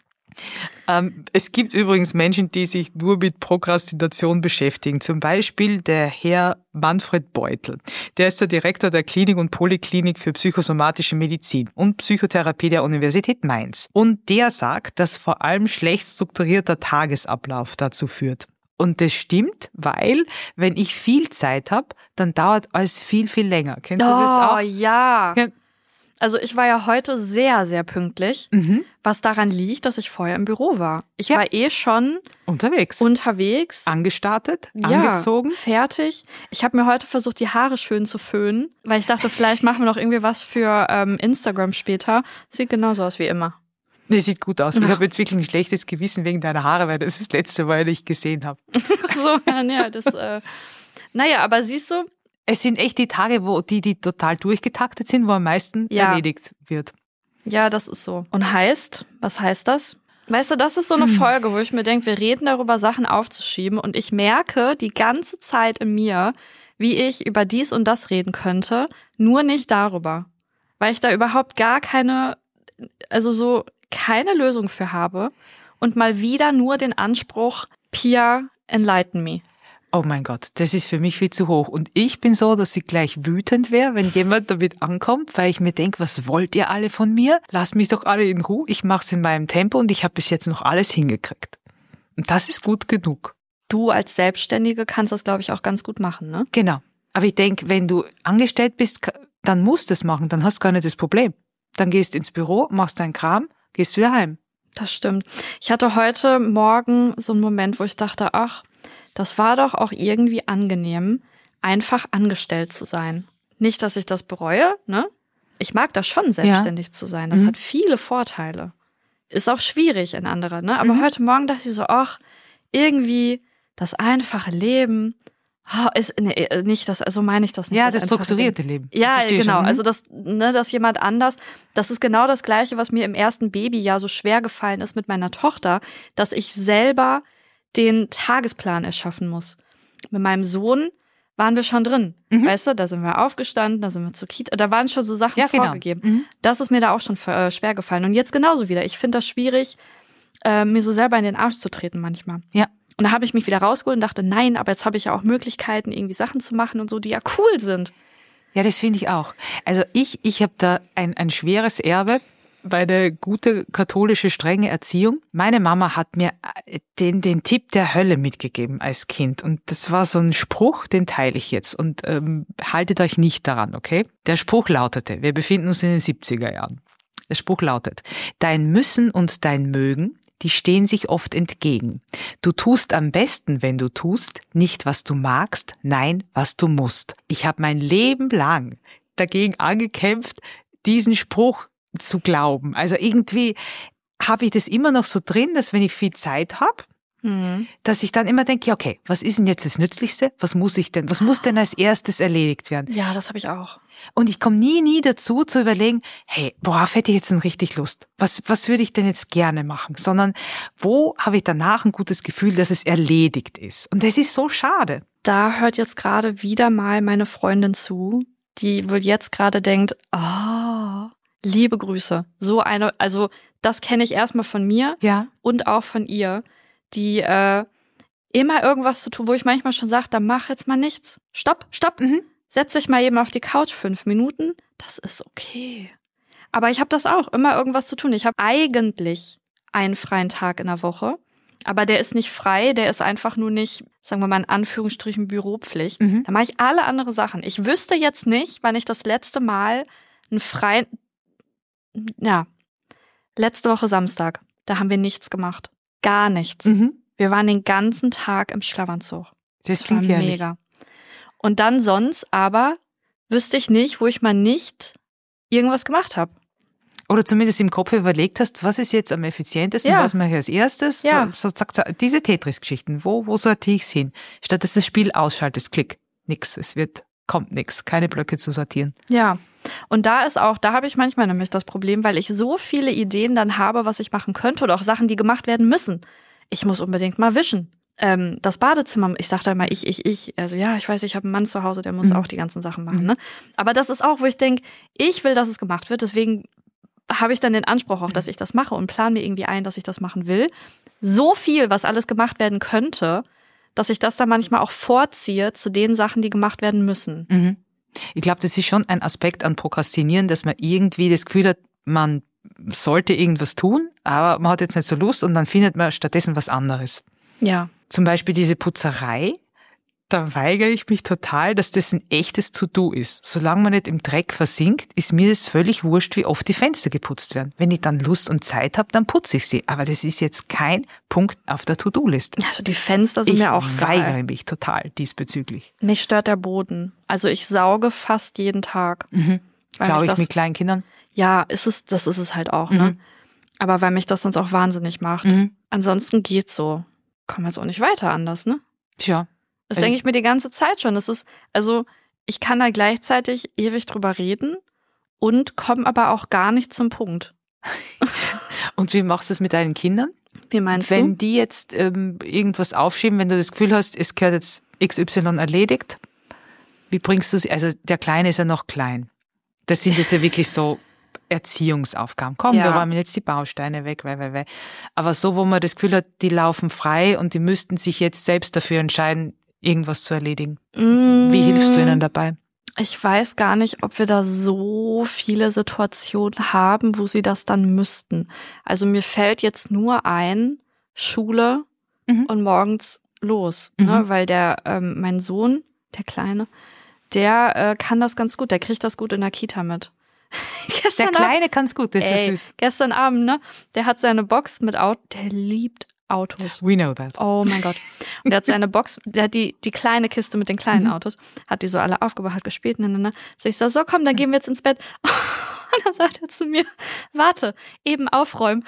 Es gibt übrigens Menschen, die sich nur mit Prokrastination beschäftigen. Zum Beispiel der Herr Manfred Beutel. Der ist der Direktor der Klinik und Poliklinik für psychosomatische Medizin und Psychotherapie der Universität Mainz. Und der sagt, dass vor allem schlecht strukturierter Tagesablauf dazu führt. Und das stimmt, weil wenn ich viel Zeit habe, dann dauert alles viel, viel länger. Kennst du das auch? Ja. Also ich war ja heute sehr, sehr pünktlich, was daran liegt, dass ich vorher im Büro war. Ich war schon unterwegs, angestartet, angezogen. Fertig. Ich habe mir heute versucht, die Haare schön zu föhnen, weil ich dachte, vielleicht machen wir noch irgendwie was für Instagram später. Sieht genauso aus wie immer. Nee, sieht gut aus. Ich habe jetzt wirklich ein schlechtes Gewissen wegen deiner Haare, weil das ist das letzte Mal, das ich gesehen habe. So, ja, das... Naja, aber siehst du... Es sind echt die Tage, wo die total durchgetaktet sind, wo am meisten erledigt wird. Ja, das ist so. Und was heißt das? Weißt du, das ist so eine Folge, wo ich mir denke, wir reden darüber, Sachen aufzuschieben. Und ich merke die ganze Zeit in mir, wie ich über dies und das reden könnte, nur nicht darüber. Weil ich da überhaupt gar keine Lösung für habe. Und mal wieder nur den Anspruch, Pia, enlighten me. Oh mein Gott, das ist für mich viel zu hoch. Und ich bin so, dass ich gleich wütend wäre, wenn jemand damit ankommt, weil ich mir denke, was wollt ihr alle von mir? Lasst mich doch alle in Ruhe. Ich mache es in meinem Tempo und ich habe bis jetzt noch alles hingekriegt. Und das ist gut genug. Du als Selbstständige kannst das, glaube ich, auch ganz gut machen, ne? Genau. Aber ich denke, wenn du angestellt bist, dann musst du es machen. Dann hast du gar nicht das Problem. Dann gehst ins Büro, machst deinen Kram, gehst wieder heim. Das stimmt. Ich hatte heute Morgen so einen Moment, wo ich dachte, ach, das war doch auch irgendwie angenehm, einfach angestellt zu sein. Nicht, dass ich das bereue, ne? Ich mag das schon, selbstständig zu sein. Das hat viele Vorteile. Ist auch schwierig in anderen, ne? Aber heute Morgen dachte ich so, ach, irgendwie das einfache Leben, nicht das, also meine ich das nicht. Ja, das strukturierte Leben. Ja, genau. Also dass jemand anders, das ist genau das Gleiche, was mir im ersten Babyjahr so schwer gefallen ist mit meiner Tochter, dass ich selber den Tagesplan erschaffen muss. Mit meinem Sohn waren wir schon drin. Weißt du, da sind wir aufgestanden, da sind wir zur Kita, da waren schon so Sachen vorgegeben. Genau. Das ist mir da auch schon schwer gefallen. Und jetzt genauso wieder. Ich finde das schwierig, mir so selber in den Arsch zu treten manchmal. Ja. Und da habe ich mich wieder rausgeholt und dachte, nein, aber jetzt habe ich ja auch Möglichkeiten, irgendwie Sachen zu machen und so, die ja cool sind. Ja, das finde ich auch. Also ich habe da ein schweres Erbe, eine gute katholische strenge Erziehung. Meine Mama hat mir den Tipp der Hölle mitgegeben als Kind. Und das war so ein Spruch, den teile ich jetzt. Und haltet euch nicht daran, okay? Der Spruch lautete, wir befinden uns in den 70er Jahren. Der Spruch lautet, dein Müssen und dein Mögen, die stehen sich oft entgegen. Du tust am besten, wenn du tust, nicht was du magst, nein, was du musst. Ich habe mein Leben lang dagegen angekämpft, diesen Spruch zu glauben. Also irgendwie habe ich das immer noch so drin, dass wenn ich viel Zeit habe, dass ich dann immer denke, ja, okay, was ist denn jetzt das Nützlichste? Was muss denn als erstes erledigt werden? Ja, das habe ich auch. Und ich komme nie dazu zu überlegen, hey, worauf hätte ich jetzt denn richtig Lust? Was würde ich denn jetzt gerne machen? Sondern wo habe ich danach ein gutes Gefühl, dass es erledigt ist? Und das ist so schade. Da hört jetzt gerade wieder mal meine Freundin zu, die wohl jetzt gerade denkt, liebe Grüße. Also das kenne ich erstmal von mir und auch von ihr, die immer irgendwas zu tun, wo ich manchmal schon sage, dann mach jetzt mal nichts. Stopp. Setz dich mal eben auf die Couch 5 Minuten. Das ist okay. Aber ich habe das auch, immer irgendwas zu tun. Ich habe eigentlich einen freien Tag in der Woche, aber der ist nicht frei, der ist einfach nur nicht, sagen wir mal in Anführungsstrichen, Büropflicht. Da mache ich alle andere Sachen. Ich wüsste jetzt nicht, wann ich das letzte Mal einen freien, letzte Woche Samstag, da haben wir nichts gemacht. Gar nichts. Wir waren den ganzen Tag im Schlafanzug. Das klingt ja mega. Und dann sonst aber wüsste ich nicht, wo ich mal nicht irgendwas gemacht habe. Oder zumindest im Kopf überlegt hast, was ist jetzt am effizientesten, was mache ich als erstes? Ja. So, zack, diese Tetris-Geschichten, wo sortiere ich es hin? Statt dass das Spiel ausschaltest, klick, nix, kommt nix, keine Blöcke zu sortieren. Ja. Und da habe ich manchmal nämlich das Problem, weil ich so viele Ideen dann habe, was ich machen könnte oder auch Sachen, die gemacht werden müssen. Ich muss unbedingt mal wischen. Das Badezimmer, ich sage da immer ich. Also ja, ich weiß, ich habe einen Mann zu Hause, der muss auch die ganzen Sachen machen. Ne? Aber das ist auch, wo ich denke, ich will, dass es gemacht wird. Deswegen habe ich dann den Anspruch auch, dass ich das mache und plane mir irgendwie ein, dass ich das machen will. So viel, was alles gemacht werden könnte, dass ich das dann manchmal auch vorziehe zu den Sachen, die gemacht werden müssen. Ich glaube, das ist schon ein Aspekt an Prokrastinieren, dass man irgendwie das Gefühl hat, man sollte irgendwas tun, aber man hat jetzt nicht so Lust und dann findet man stattdessen was anderes. Ja. Zum Beispiel diese Putzerei, da weigere ich mich total, dass das ein echtes To-Do ist. Solange man nicht im Dreck versinkt, ist mir es völlig wurscht, wie oft die Fenster geputzt werden. Wenn ich dann Lust und Zeit habe, dann putze ich sie. Aber das ist jetzt kein Punkt auf der To-Do-Liste. Also die Fenster sind mir auch Ich geil. weigere mich total diesbezüglich. Mich stört der Boden. Also ich sauge fast jeden Tag. Glaube ich mit kleinen Kindern? Ja, das ist es halt auch, ne? Aber weil mich das sonst auch wahnsinnig macht. Ansonsten geht's so. Kommen wir jetzt auch nicht weiter anders, ne? Tja. Das denke ich mir die ganze Zeit schon. Ich kann da gleichzeitig ewig drüber reden und komme aber auch gar nicht zum Punkt. Und wie machst du es mit deinen Kindern? Wie meinst Wenn du? die jetzt irgendwas aufschieben, wenn du das Gefühl hast, es gehört jetzt XY erledigt, wie bringst du sie? Also der Kleine ist ja noch klein. Das sind ja wirklich so Erziehungsaufgaben. Komm, Ja. wir räumen jetzt die Bausteine weg, weil. Aber so, wo man das Gefühl hat, die laufen frei und die müssten sich jetzt selbst dafür entscheiden, irgendwas zu erledigen. Wie hilfst du ihnen dabei? Ich weiß gar nicht, ob wir da so viele Situationen haben, wo sie das dann müssten. Also mir fällt jetzt nur ein, Schule und morgens los, ne? Weil mein Sohn, der Kleine, der kann das ganz gut, der kriegt das gut in der Kita mit. Der Kleine kann's gut, das ist süß. Gestern Abend, ne? Der hat seine Box mit der liebt Autos. We know that. Oh mein Gott. Und der hat seine Box, der hat die kleine Kiste mit den kleinen Autos, hat die so alle aufgebaut, hat gespielt, ne. So ich sag, so komm, dann gehen wir jetzt ins Bett. Und dann sagt er zu mir, warte, eben aufräumen.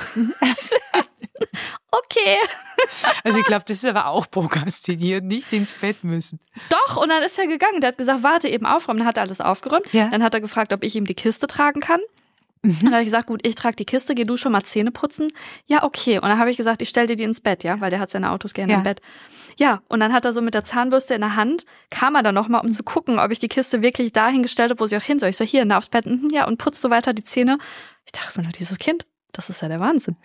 Okay. Also ich glaube, das ist aber auch prokrastiniert, nicht ins Bett müssen. Doch, und dann ist er gegangen. Der hat gesagt, warte, eben aufräumen. Dann hat er alles aufgeräumt. Ja. Dann hat er gefragt, ob ich ihm die Kiste tragen kann. Und dann habe ich gesagt, gut, ich trage die Kiste, geh du schon mal Zähne putzen. Ja, okay. Und dann habe ich gesagt, ich stell dir die ins Bett, ja, weil der hat seine Autos gerne im Bett. Ja, und dann hat er so mit der Zahnbürste in der Hand, kam er dann nochmal, um zu gucken, ob ich die Kiste wirklich dahin gestellt habe, wo sie auch hin soll. Ich so, hier, aufs Bett, ja, und putzt so weiter die Zähne. Ich dachte mir nur, dieses Kind, das ist ja der Wahnsinn.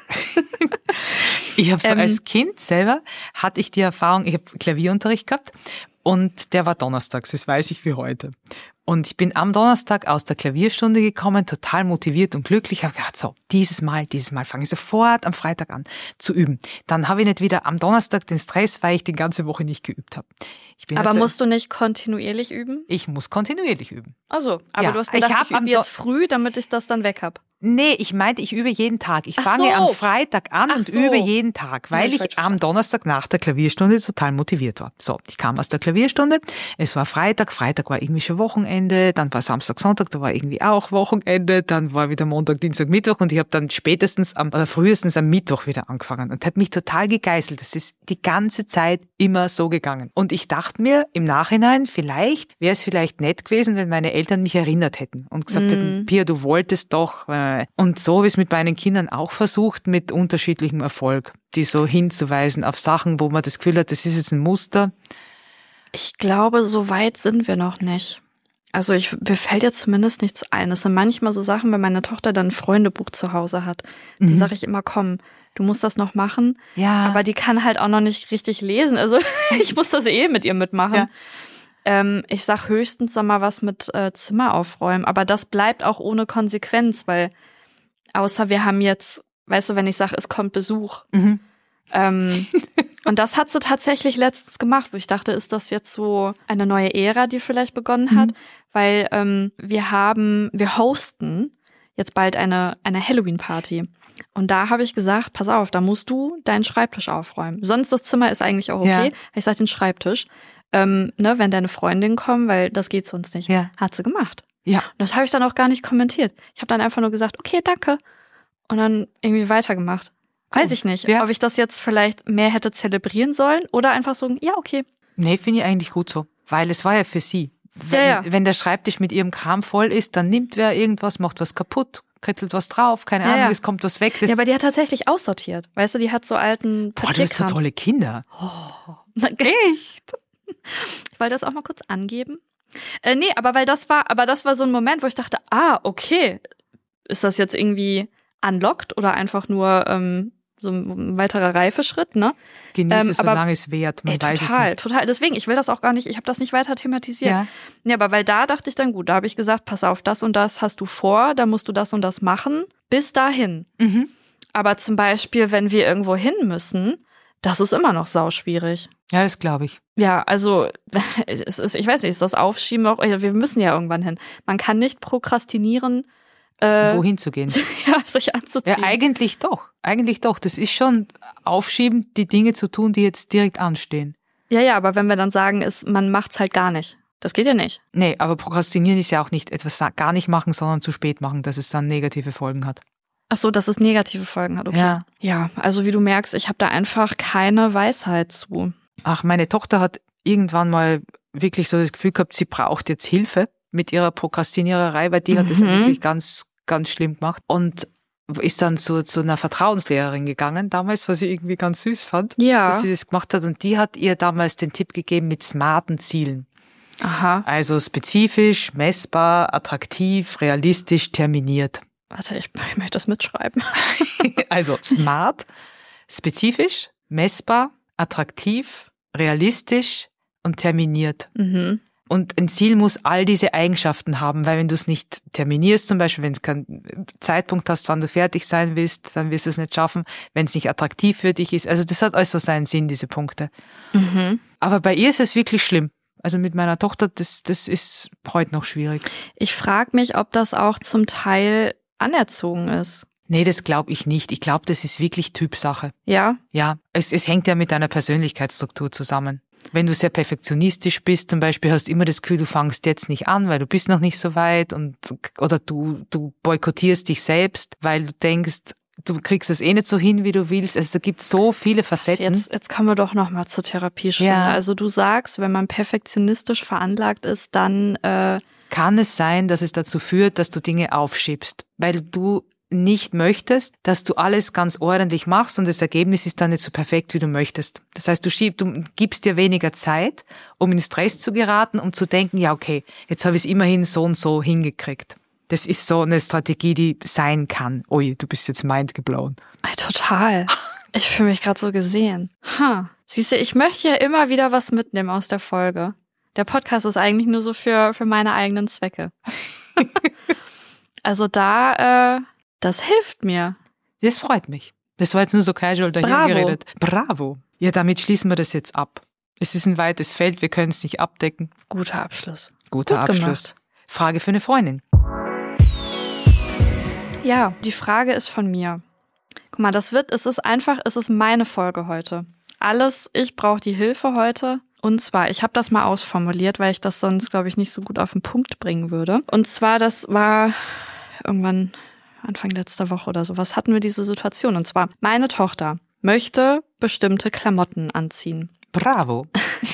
Ich habe so als Kind selber, hatte ich die Erfahrung, ich habe Klavierunterricht gehabt und der war donnerstags, das weiß ich wie heute. Und ich bin am Donnerstag aus der Klavierstunde gekommen, total motiviert und glücklich. Habe gedacht, so, dieses Mal fange ich sofort am Freitag an zu üben. Dann habe ich nicht wieder am Donnerstag den Stress, weil ich die ganze Woche nicht geübt habe. Aber musst du nicht kontinuierlich üben? Ich muss kontinuierlich üben. Also, aber Ja, du hast gedacht, ich übe jetzt früh, damit ich das dann weg habe. Nee, ich meinte, ich übe jeden Tag. Ich Ach fange so. am Freitag an Ach und so. übe jeden Tag, weil Ja, ich am Donnerstag nach der Klavierstunde total motiviert war. So, ich kam aus der Klavierstunde, es war Freitag war irgendwie schon Wochenende, dann war Samstag, Sonntag, da war irgendwie auch Wochenende, dann war wieder Montag, Dienstag, Mittwoch und ich habe dann frühestens am Mittwoch wieder angefangen und hat mich total gegeißelt. Das ist die ganze Zeit immer so gegangen. Und ich dachte mir im Nachhinein, wäre es vielleicht nett gewesen, wenn meine Eltern mich erinnert hätten und gesagt hätten, Pia, du wolltest doch. Und so habe ich es mit meinen Kindern auch versucht, mit unterschiedlichem Erfolg, die so hinzuweisen auf Sachen, wo man das Gefühl hat, das ist jetzt ein Muster. Ich glaube, so weit sind wir noch nicht. Also mir fällt jetzt zumindest nichts ein. Es sind manchmal so Sachen, wenn meine Tochter dann ein Freundebuch zu Hause hat. Dann sage ich immer, komm, du musst das noch machen. Ja. Aber die kann halt auch noch nicht richtig lesen. Also ich muss das mit ihr mitmachen. Ja. Ich sag höchstens mal was mit Zimmer aufräumen. Aber das bleibt auch ohne Konsequenz, weil außer wir haben jetzt, weißt du, wenn ich sage, es kommt Besuch. Und das hat sie tatsächlich letztens gemacht, wo ich dachte, ist das jetzt so eine neue Ära, die vielleicht begonnen hat? Weil wir hosten jetzt bald eine Halloween-Party. Und da habe ich gesagt, pass auf, da musst du deinen Schreibtisch aufräumen. Sonst das Zimmer ist eigentlich auch okay. Ja. Ich sage den Schreibtisch, wenn deine Freundinnen kommen, weil das geht sonst nicht. Ja. Hat sie gemacht. Ja. Und das habe ich dann auch gar nicht kommentiert. Ich habe dann einfach nur gesagt, okay, danke. Und dann irgendwie weitergemacht. Weiß ich nicht, ob ich das jetzt vielleicht mehr hätte zelebrieren sollen oder einfach so, ja, okay. Nee, finde ich eigentlich gut so, weil es war ja für sie. Wenn der Schreibtisch mit ihrem Kram voll ist, dann nimmt wer irgendwas, macht was kaputt, kritzelt was drauf, keine Ahnung, es kommt was weg. Ja, aber die hat tatsächlich aussortiert. Weißt du, die hat so alten Papierkrams. Boah, du hast so tolle Kinder. Oh. Echt? Ich wollte das auch mal kurz angeben. Nee, aber das war so ein Moment, wo ich dachte, okay, ist das jetzt irgendwie unlocked oder einfach nur so ein weiterer Reifeschritt, ne? Genieße es, solange es währt, man weiß es nicht. Total. Deswegen, ich will das auch gar nicht, ich habe das nicht weiter thematisiert. Ja. Nee, aber weil da dachte ich dann, gut, da habe ich gesagt, pass auf, das und das hast du vor, da musst du das und das machen, bis dahin. Aber zum Beispiel, wenn wir irgendwo hin müssen, Das ist immer noch sauschwierig. Ja, das glaube ich. Ja, also ich weiß nicht, ist das Aufschieben auch, wir müssen ja irgendwann hin. Man kann nicht prokrastinieren, wohin zu gehen. Ja, sich anzuziehen. Ja, eigentlich doch. Eigentlich doch. Das ist schon Aufschieben, die Dinge zu tun, die jetzt direkt anstehen. Ja, aber wenn wir dann sagen, man macht's halt gar nicht. Das geht ja nicht. Nee, aber Prokrastinieren ist ja auch nicht etwas gar nicht machen, sondern zu spät machen, dass es dann negative Folgen hat. Ach so, dass es negative Folgen hat, okay. Ja, also wie du merkst, ich habe da einfach keine Weisheit zu. Ach, meine Tochter hat irgendwann mal wirklich so das Gefühl gehabt, sie braucht jetzt Hilfe mit ihrer Prokrastiniererei, weil die hat das wirklich ganz, ganz schlimm gemacht. Und ist dann zu einer Vertrauenslehrerin gegangen, damals, was ich irgendwie ganz süß fand, dass sie das gemacht hat. Und die hat ihr damals den Tipp gegeben mit smarten Zielen. Aha. Also spezifisch, messbar, attraktiv, realistisch, terminiert. Warte, ich möchte das mitschreiben. Also smart, spezifisch, messbar, attraktiv, realistisch und terminiert. Mhm. Und ein Ziel muss all diese Eigenschaften haben, weil wenn du es nicht terminierst, zum Beispiel, wenn du keinen Zeitpunkt hast, wann du fertig sein willst, dann wirst du es nicht schaffen, wenn es nicht attraktiv für dich ist. Also das hat alles so seinen Sinn, diese Punkte. Mhm. Aber bei ihr ist es wirklich schlimm. Also mit meiner Tochter, das ist heute noch schwierig. Ich frage mich, ob das auch zum Teil anerzogen ist. Nee, das glaube ich nicht. Ich glaube, das ist wirklich Typsache. Ja? Ja, es hängt ja mit deiner Persönlichkeitsstruktur zusammen. Wenn du sehr perfektionistisch bist, zum Beispiel, hast du immer das Gefühl, du fangst jetzt nicht an, weil du bist noch nicht so weit oder du boykottierst dich selbst, weil du denkst, du kriegst es eh nicht so hin, wie du willst. Also da gibt es so viele Facetten. Jetzt kommen wir doch nochmal zur Therapiestunde. Ja. Also du sagst, wenn man perfektionistisch veranlagt ist, dann kann es sein, dass es dazu führt, dass du Dinge aufschiebst, weil du nicht möchtest, dass du alles ganz ordentlich machst und das Ergebnis ist dann nicht so perfekt, wie du möchtest. Das heißt, du gibst dir weniger Zeit, um in Stress zu geraten, um zu denken, ja okay, jetzt habe ich es immerhin so und so hingekriegt. Das ist so eine Strategie, die sein kann. Ui, du bist jetzt mindgeblown. Total. Ich fühle mich gerade so gesehen. Siehst du, ich möchte ja immer wieder was mitnehmen aus der Folge. Der Podcast ist eigentlich nur so für meine eigenen Zwecke. Also das hilft mir. Das freut mich. Das war jetzt nur so casual dahin geredet. Bravo. Ja, damit schließen wir das jetzt ab. Es ist ein weites Feld, wir können es nicht abdecken. Guter Abschluss. Guter Abschluss. Frage für eine Freundin. Ja, die Frage ist von mir. Guck mal, es ist meine Folge heute. Ich brauche die Hilfe heute. Und zwar, ich habe das mal ausformuliert, weil ich das sonst, glaube ich, nicht so gut auf den Punkt bringen würde. Und zwar, das war irgendwann Anfang letzter Woche oder so. Was hatten wir diese Situation? Und zwar, meine Tochter möchte bestimmte Klamotten anziehen. Bravo.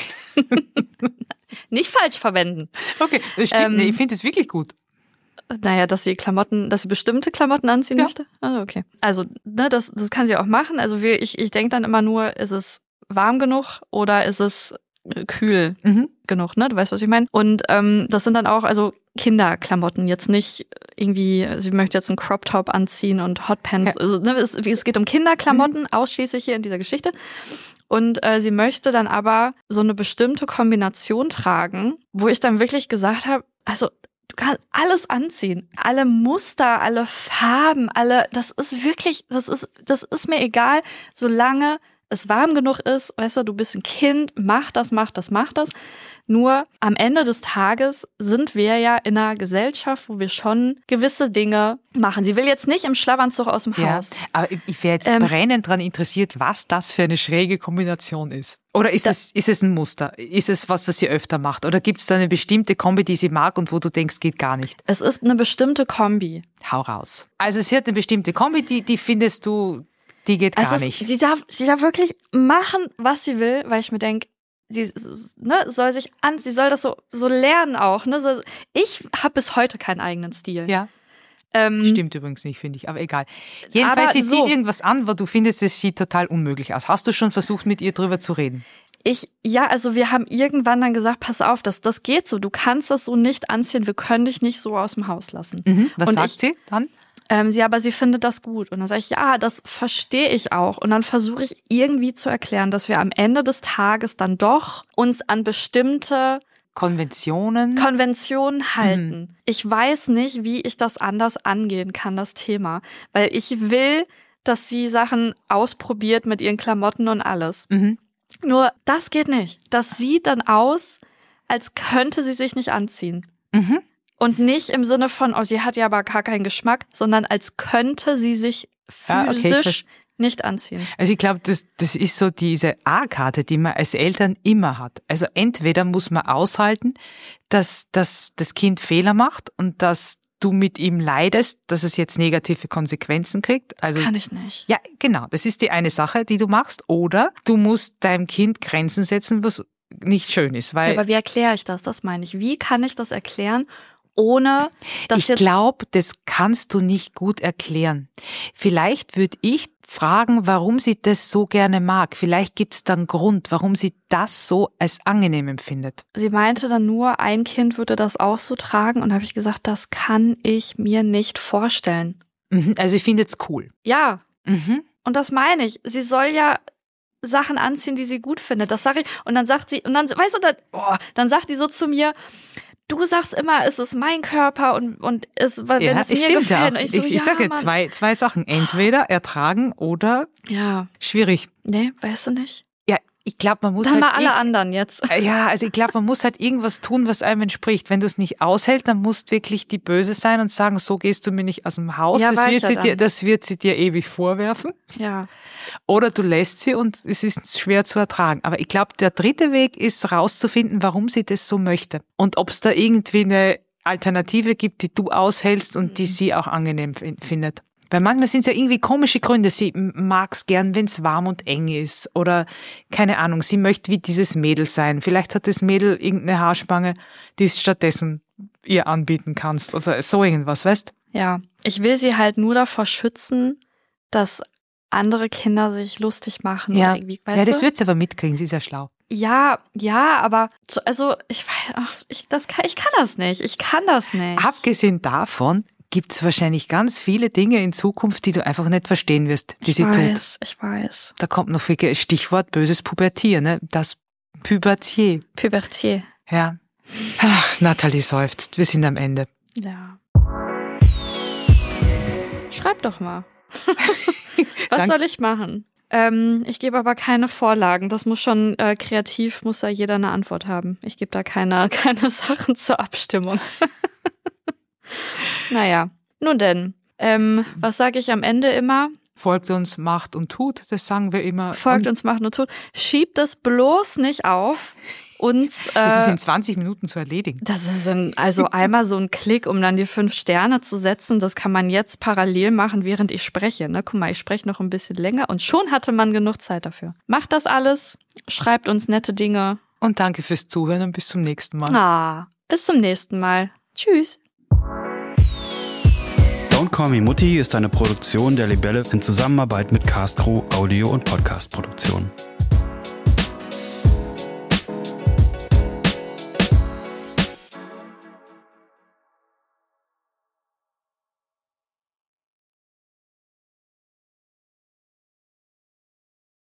Nicht falsch verwenden. Okay, das stimmt. Nee, ich finde es wirklich gut. Naja, dass sie bestimmte Klamotten anziehen möchte? Also okay. Also, das kann sie auch machen. Also ich denke dann immer nur, ist es warm genug oder ist es kühl genug, ne? Du weißt, was ich meine? Und das sind dann auch Kinderklamotten, jetzt nicht irgendwie, sie möchte jetzt einen Crop Top anziehen und Hotpants. Ja. Also, es geht um Kinderklamotten, ausschließlich hier in dieser Geschichte. Und sie möchte dann aber so eine bestimmte Kombination tragen, wo ich dann wirklich gesagt habe, also du kannst alles anziehen, alle Muster, alle Farben, das ist mir egal, solange es warm genug ist, weißt du bist ein Kind, mach das. Nur am Ende des Tages sind wir ja in einer Gesellschaft, wo wir schon gewisse Dinge machen. Sie will jetzt nicht im Schlafanzug aus dem Haus. Aber ich wäre jetzt brennend daran interessiert, was das für eine schräge Kombination ist. Oder ist es ein Muster? Ist es was sie öfter macht? Oder gibt es da eine bestimmte Kombi, die sie mag und wo du denkst, geht gar nicht? Es ist eine bestimmte Kombi. Hau raus. Also sie hat eine bestimmte Kombi, die findest du, die geht gar nicht. Sie darf wirklich machen, was sie will, weil ich mir denke, sie soll das so lernen auch. Ne? Ich habe bis heute keinen eigenen Stil. Ja. Stimmt übrigens nicht, finde ich, aber egal. Jedenfalls, sie zieht irgendwas an, wo du findest, es sieht total unmöglich aus. Hast du schon versucht, mit ihr drüber zu reden? Wir haben irgendwann dann gesagt, pass auf, das geht so, du kannst das so nicht anziehen, wir können dich nicht so aus dem Haus lassen. Was sagt sie dann? Aber sie findet das gut. Und dann sage ich, ja, das verstehe ich auch. Und dann versuche ich irgendwie zu erklären, dass wir am Ende des Tages dann doch uns an bestimmte Konventionen halten. Ich weiß nicht, wie ich das anders angehen kann, das Thema. Weil ich will, dass sie Sachen ausprobiert mit ihren Klamotten und alles. Nur das geht nicht. Das sieht dann aus, als könnte sie sich nicht anziehen. Und nicht im Sinne von, oh, sie hat ja aber gar keinen Geschmack, sondern als könnte sie sich physisch nicht anziehen. Also ich glaube, das ist so diese A-Karte, die man als Eltern immer hat. Also entweder muss man aushalten, dass das Kind Fehler macht und dass du mit ihm leidest, dass es jetzt negative Konsequenzen kriegt. Also, das kann ich nicht. Ja, genau. Das ist die eine Sache, die du machst. Oder du musst deinem Kind Grenzen setzen, was nicht schön ist. Weil aber wie erkläre ich das? Das meine ich. Wie kann ich das erklären, ohne dass ich glaube, das kannst du nicht gut erklären. Vielleicht würde ich fragen, warum sie das so gerne mag. Vielleicht gibt es dann Grund, warum sie das so als angenehm empfindet. Sie meinte dann nur, ein Kind würde das auch so tragen und habe ich gesagt, das kann ich mir nicht vorstellen. Also ich finde es cool. Ja, und das meine ich. Sie soll ja Sachen anziehen, die sie gut findet. Das sage ich. Und dann sagt sie, und dann, weißt du, dann sagt die so zu mir, du sagst immer, es ist mein Körper und es, wenn es mir gefällt. Ja. Ich sage zwei Sachen. Entweder ertragen oder schwierig. Nee, weißt du nicht? Ja, ich glaube, man muss dann mal alle anderen jetzt. Ja, also ich glaube, man muss halt irgendwas tun, was einem entspricht. Wenn du es nicht aushältst, dann musst du wirklich die Böse sein und sagen, so gehst du mir nicht aus dem Haus. Ja, das wird sie dir ewig vorwerfen. Ja. Oder du lässt sie und es ist schwer zu ertragen. Aber ich glaube, der dritte Weg ist rauszufinden, warum sie das so möchte. Und ob es da irgendwie eine Alternative gibt, die du aushältst und die sie auch angenehm findet. Weil manchmal sind es ja irgendwie komische Gründe. Sie mag es gern, wenn es warm und eng ist. Oder, keine Ahnung, sie möchte wie dieses Mädel sein. Vielleicht hat das Mädel irgendeine Haarspange, die es stattdessen ihr anbieten kannst. Oder so irgendwas, weißt? Ja, ich will sie halt nur davor schützen, dass andere Kinder sich lustig machen. Ja, oder irgendwie, weißt das du? wird sie aber mitkriegen, sie ist ja schlau. Ja, aber ich weiß, ich kann das nicht. Ich kann das nicht. Abgesehen davon gibt es wahrscheinlich ganz viele Dinge in Zukunft, die du einfach nicht verstehen wirst, die sie tut. Ich weiß. Da kommt noch viel Stichwort böses Pubertier, ne? Das Pubertier. Pubertier. Ja. Ach, Nathalie seufzt. Wir sind am Ende. Ja. Schreib doch mal. Was soll ich machen? Ich gebe aber keine Vorlagen. Das muss schon kreativ, muss da jeder eine Antwort haben. Ich gebe da keine Sachen zur Abstimmung. Naja, nun denn. Was sage ich am Ende immer? Folgt uns, macht und tut, das sagen wir immer. Folgt uns, macht und tut. Schiebt das bloß nicht auf. Das ist in 20 Minuten zu erledigen. Das ist also einmal so ein Klick, um dann die 5 Sterne zu setzen. Das kann man jetzt parallel machen, während ich spreche. Ne? Guck mal, ich spreche noch ein bisschen länger und schon hatte man genug Zeit dafür. Macht das alles, schreibt uns nette Dinge. Und danke fürs Zuhören und bis zum nächsten Mal. Bis zum nächsten Mal. Tschüss. Don't Call Me Mutti ist eine Produktion der Libelle in Zusammenarbeit mit Castro Audio- und Podcast-Produktion.